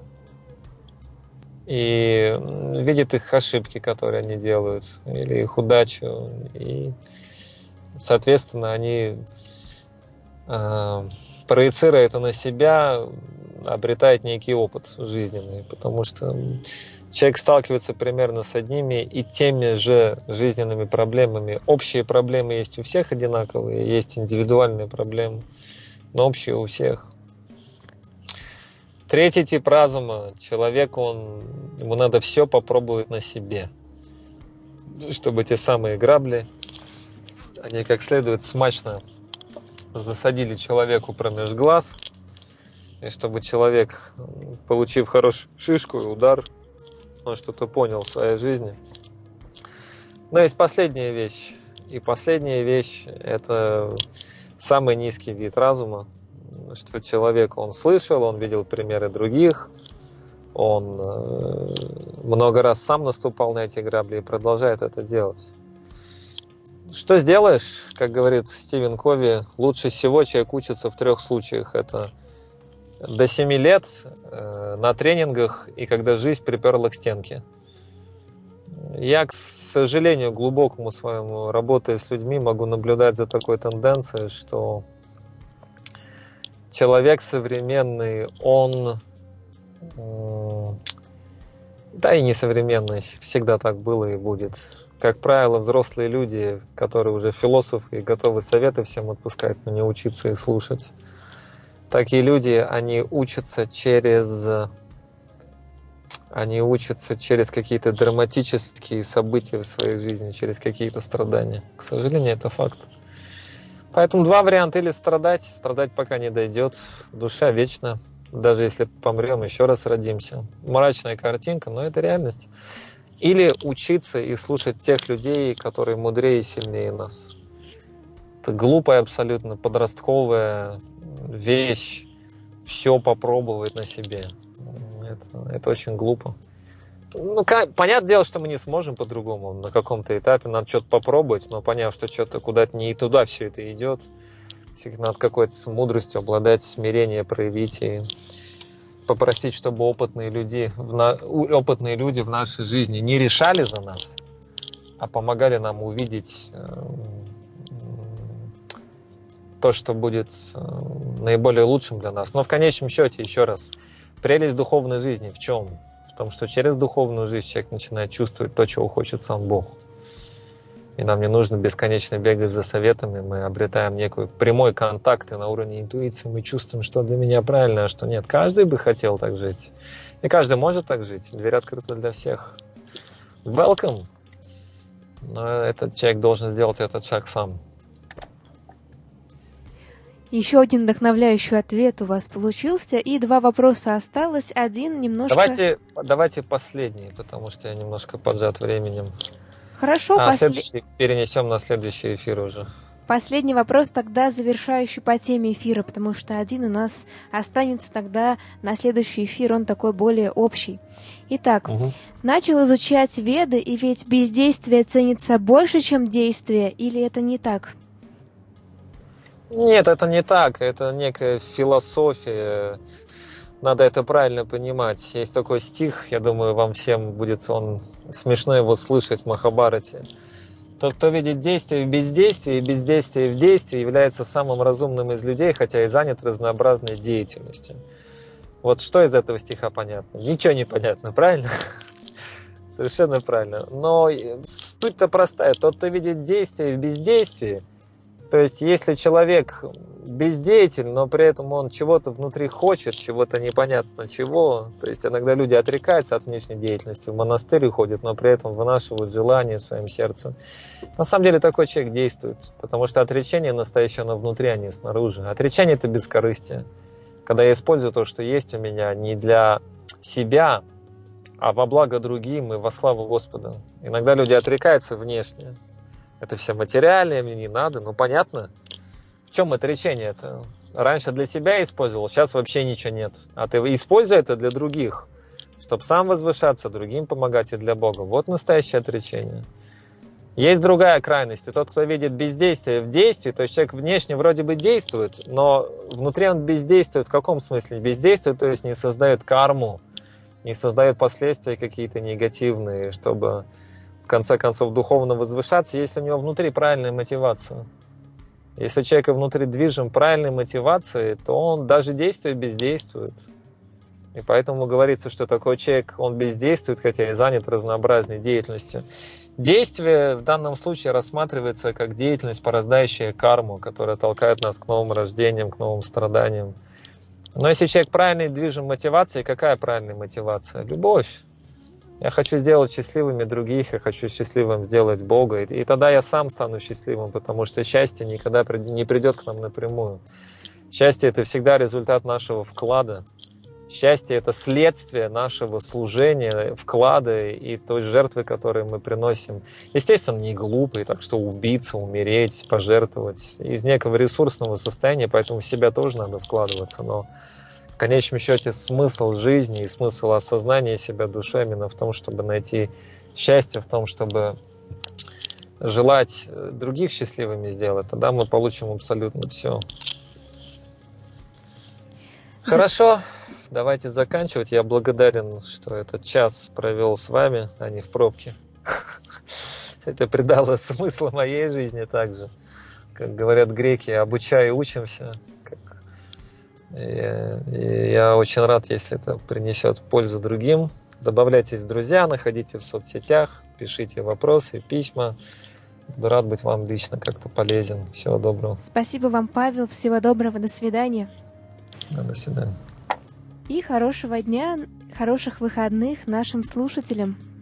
и видят их ошибки, которые они делают, или их удачу. И, соответственно, они, проецируя это на себя, обретают некий опыт жизненный, потому что человек сталкивается примерно с одними и теми же жизненными проблемами. Общие проблемы есть у всех одинаковые, есть индивидуальные проблемы, но общие у всех. Третий тип разума. Человек, ему надо все попробовать на себе, чтобы те самые грабли, они как следует смачно засадили человеку промеж глаз, и чтобы человек, получив хорошую шишку и удар, он что-то понял в своей жизни. Но есть последняя вещь. И последняя вещь – это самый низкий вид разума, что человек, он слышал, он видел примеры других, он много раз сам наступал на эти грабли и продолжает это делать. Что сделаешь, как говорит Стивен Кови, лучше всего человек учится в 3 случаях. Это до 7 лет на тренингах и когда жизнь приперла к стенке. Я, к сожалению, глубокому своему, работая с людьми, могу наблюдать за такой тенденцией, что человек современный, он, да и не современный, всегда так было и будет. Как правило, взрослые люди, которые уже философы и готовы советы всем отпускать, но не учиться и слушать. Такие люди, они учатся через какие-то драматические события в своей жизни, через какие-то страдания. К сожалению, это факт. Поэтому 2 варианта: или страдать пока не дойдет, душа вечна, даже если помрем, еще раз родимся. Мрачная картинка, но это реальность. Или учиться и слушать тех людей, которые мудрее и сильнее нас. Это глупая, абсолютно подростковая вещь, все попробовать на себе. Это очень глупо. Понятное дело, что мы не сможем по-другому. На каком-то этапе надо что-то попробовать, но поняв, что что-то куда-то не туда все это идет, надо какой-то мудростью обладать, смирение проявить и попросить, чтобы опытные люди в нашей жизни не решали за нас, а помогали нам увидеть то, что будет наиболее лучшим для нас. Но в конечном счете, еще раз, прелесть духовной жизни в чем? В том, что через духовную жизнь человек начинает чувствовать то, чего хочет сам Бог. И нам не нужно бесконечно бегать за советами, мы обретаем некий прямой контакт, и на уровне интуиции мы чувствуем, что для меня правильно, а что нет. Каждый бы хотел так жить. И каждый может так жить. Дверь открыта для всех. Welcome! Но этот человек должен сделать этот шаг сам. Еще один вдохновляющий ответ у вас получился, и 2 вопроса осталось. Один немножко... Давайте последний, потому что я немножко поджат временем. Хорошо. Следующий перенесем на следующий эфир уже. Последний вопрос тогда завершающий по теме эфира, потому что один у нас останется тогда на следующий эфир, он такой более общий. Итак, начал изучать Веды, и ведь бездействие ценится больше, чем действие, или это не так? Нет, это не так, это некая философия, надо это правильно понимать. Есть такой стих, я думаю, вам всем будет смешно его слышать в Махабхарате. Тот, кто видит действие в бездействии и бездействие в действии, является самым разумным из людей, хотя и занят разнообразной деятельностью. Вот что из этого стиха понятно? Ничего не понятно, правильно? Совершенно правильно. Но суть-то простая. Тот, кто видит действие в бездействии, то есть, если человек бездеятельный, но при этом он чего-то внутри хочет, чего-то непонятно чего, то есть, иногда люди отрекаются от внешней деятельности, в монастырь уходят, но при этом вынашивают желание в своем сердце. На самом деле, такой человек действует, потому что отречение настоящее, оно внутри, а не снаружи. Отречение – это бескорыстие. Когда я использую то, что есть у меня, не для себя, а во благо другим и во славу Господа. Иногда люди отрекаются внешне. Это все материальное, мне не надо. Ну, понятно. В чем отречение это? Раньше для себя использовал, сейчас вообще ничего нет. А ты используй это для других, чтобы сам возвышаться, другим помогать и для Бога. Вот настоящее отречение. Есть другая крайность. И тот, кто видит бездействие в действии, то есть человек внешне вроде бы действует, но внутри он бездействует. В каком смысле? Бездействует, то есть не создает карму, не создает последствия какие-то негативные, чтобы в конце концов духовно возвышаться, если у него внутри правильная мотивация. Если человек внутри движим правильной мотивацией, то он даже действуя бездействует. И поэтому говорится, что такой человек, он бездействует, хотя и занят разнообразной деятельностью. Действие в данном случае рассматривается как деятельность, порождающая карму, которая толкает нас к новым рождениям, к новым страданиям. Но если человек правильно движим мотивацией, какая правильная мотивация? Любовь. Я хочу сделать счастливыми других, я хочу счастливым сделать Бога. И тогда я сам стану счастливым, потому что счастье никогда не придет к нам напрямую. Счастье – это всегда результат нашего вклада. Счастье – это следствие нашего служения, вклада и той жертвы, которую мы приносим. Естественно, не глупые, так что убиться, умереть, пожертвовать из некого ресурсного состояния, поэтому в себя тоже надо вкладываться. Но в конечном счете смысл жизни и смысл осознания себя душой именно в том, чтобы найти счастье, в том, чтобы желать других счастливыми сделать. Тогда мы получим абсолютно все. Хорошо. Давайте заканчивать. Я благодарен, что этот час провел с вами, а не в пробке. Это придало смысла моей жизни также. Как говорят греки, обучай и учимся. Я очень рад, если это принесет пользу другим. Добавляйтесь, друзья, находите в соцсетях, пишите вопросы, письма. Буду рад быть вам лично как-то полезен. Всего доброго. Спасибо вам, Павел. Всего доброго. До свидания. До свидания. И хорошего дня, хороших выходных нашим слушателям.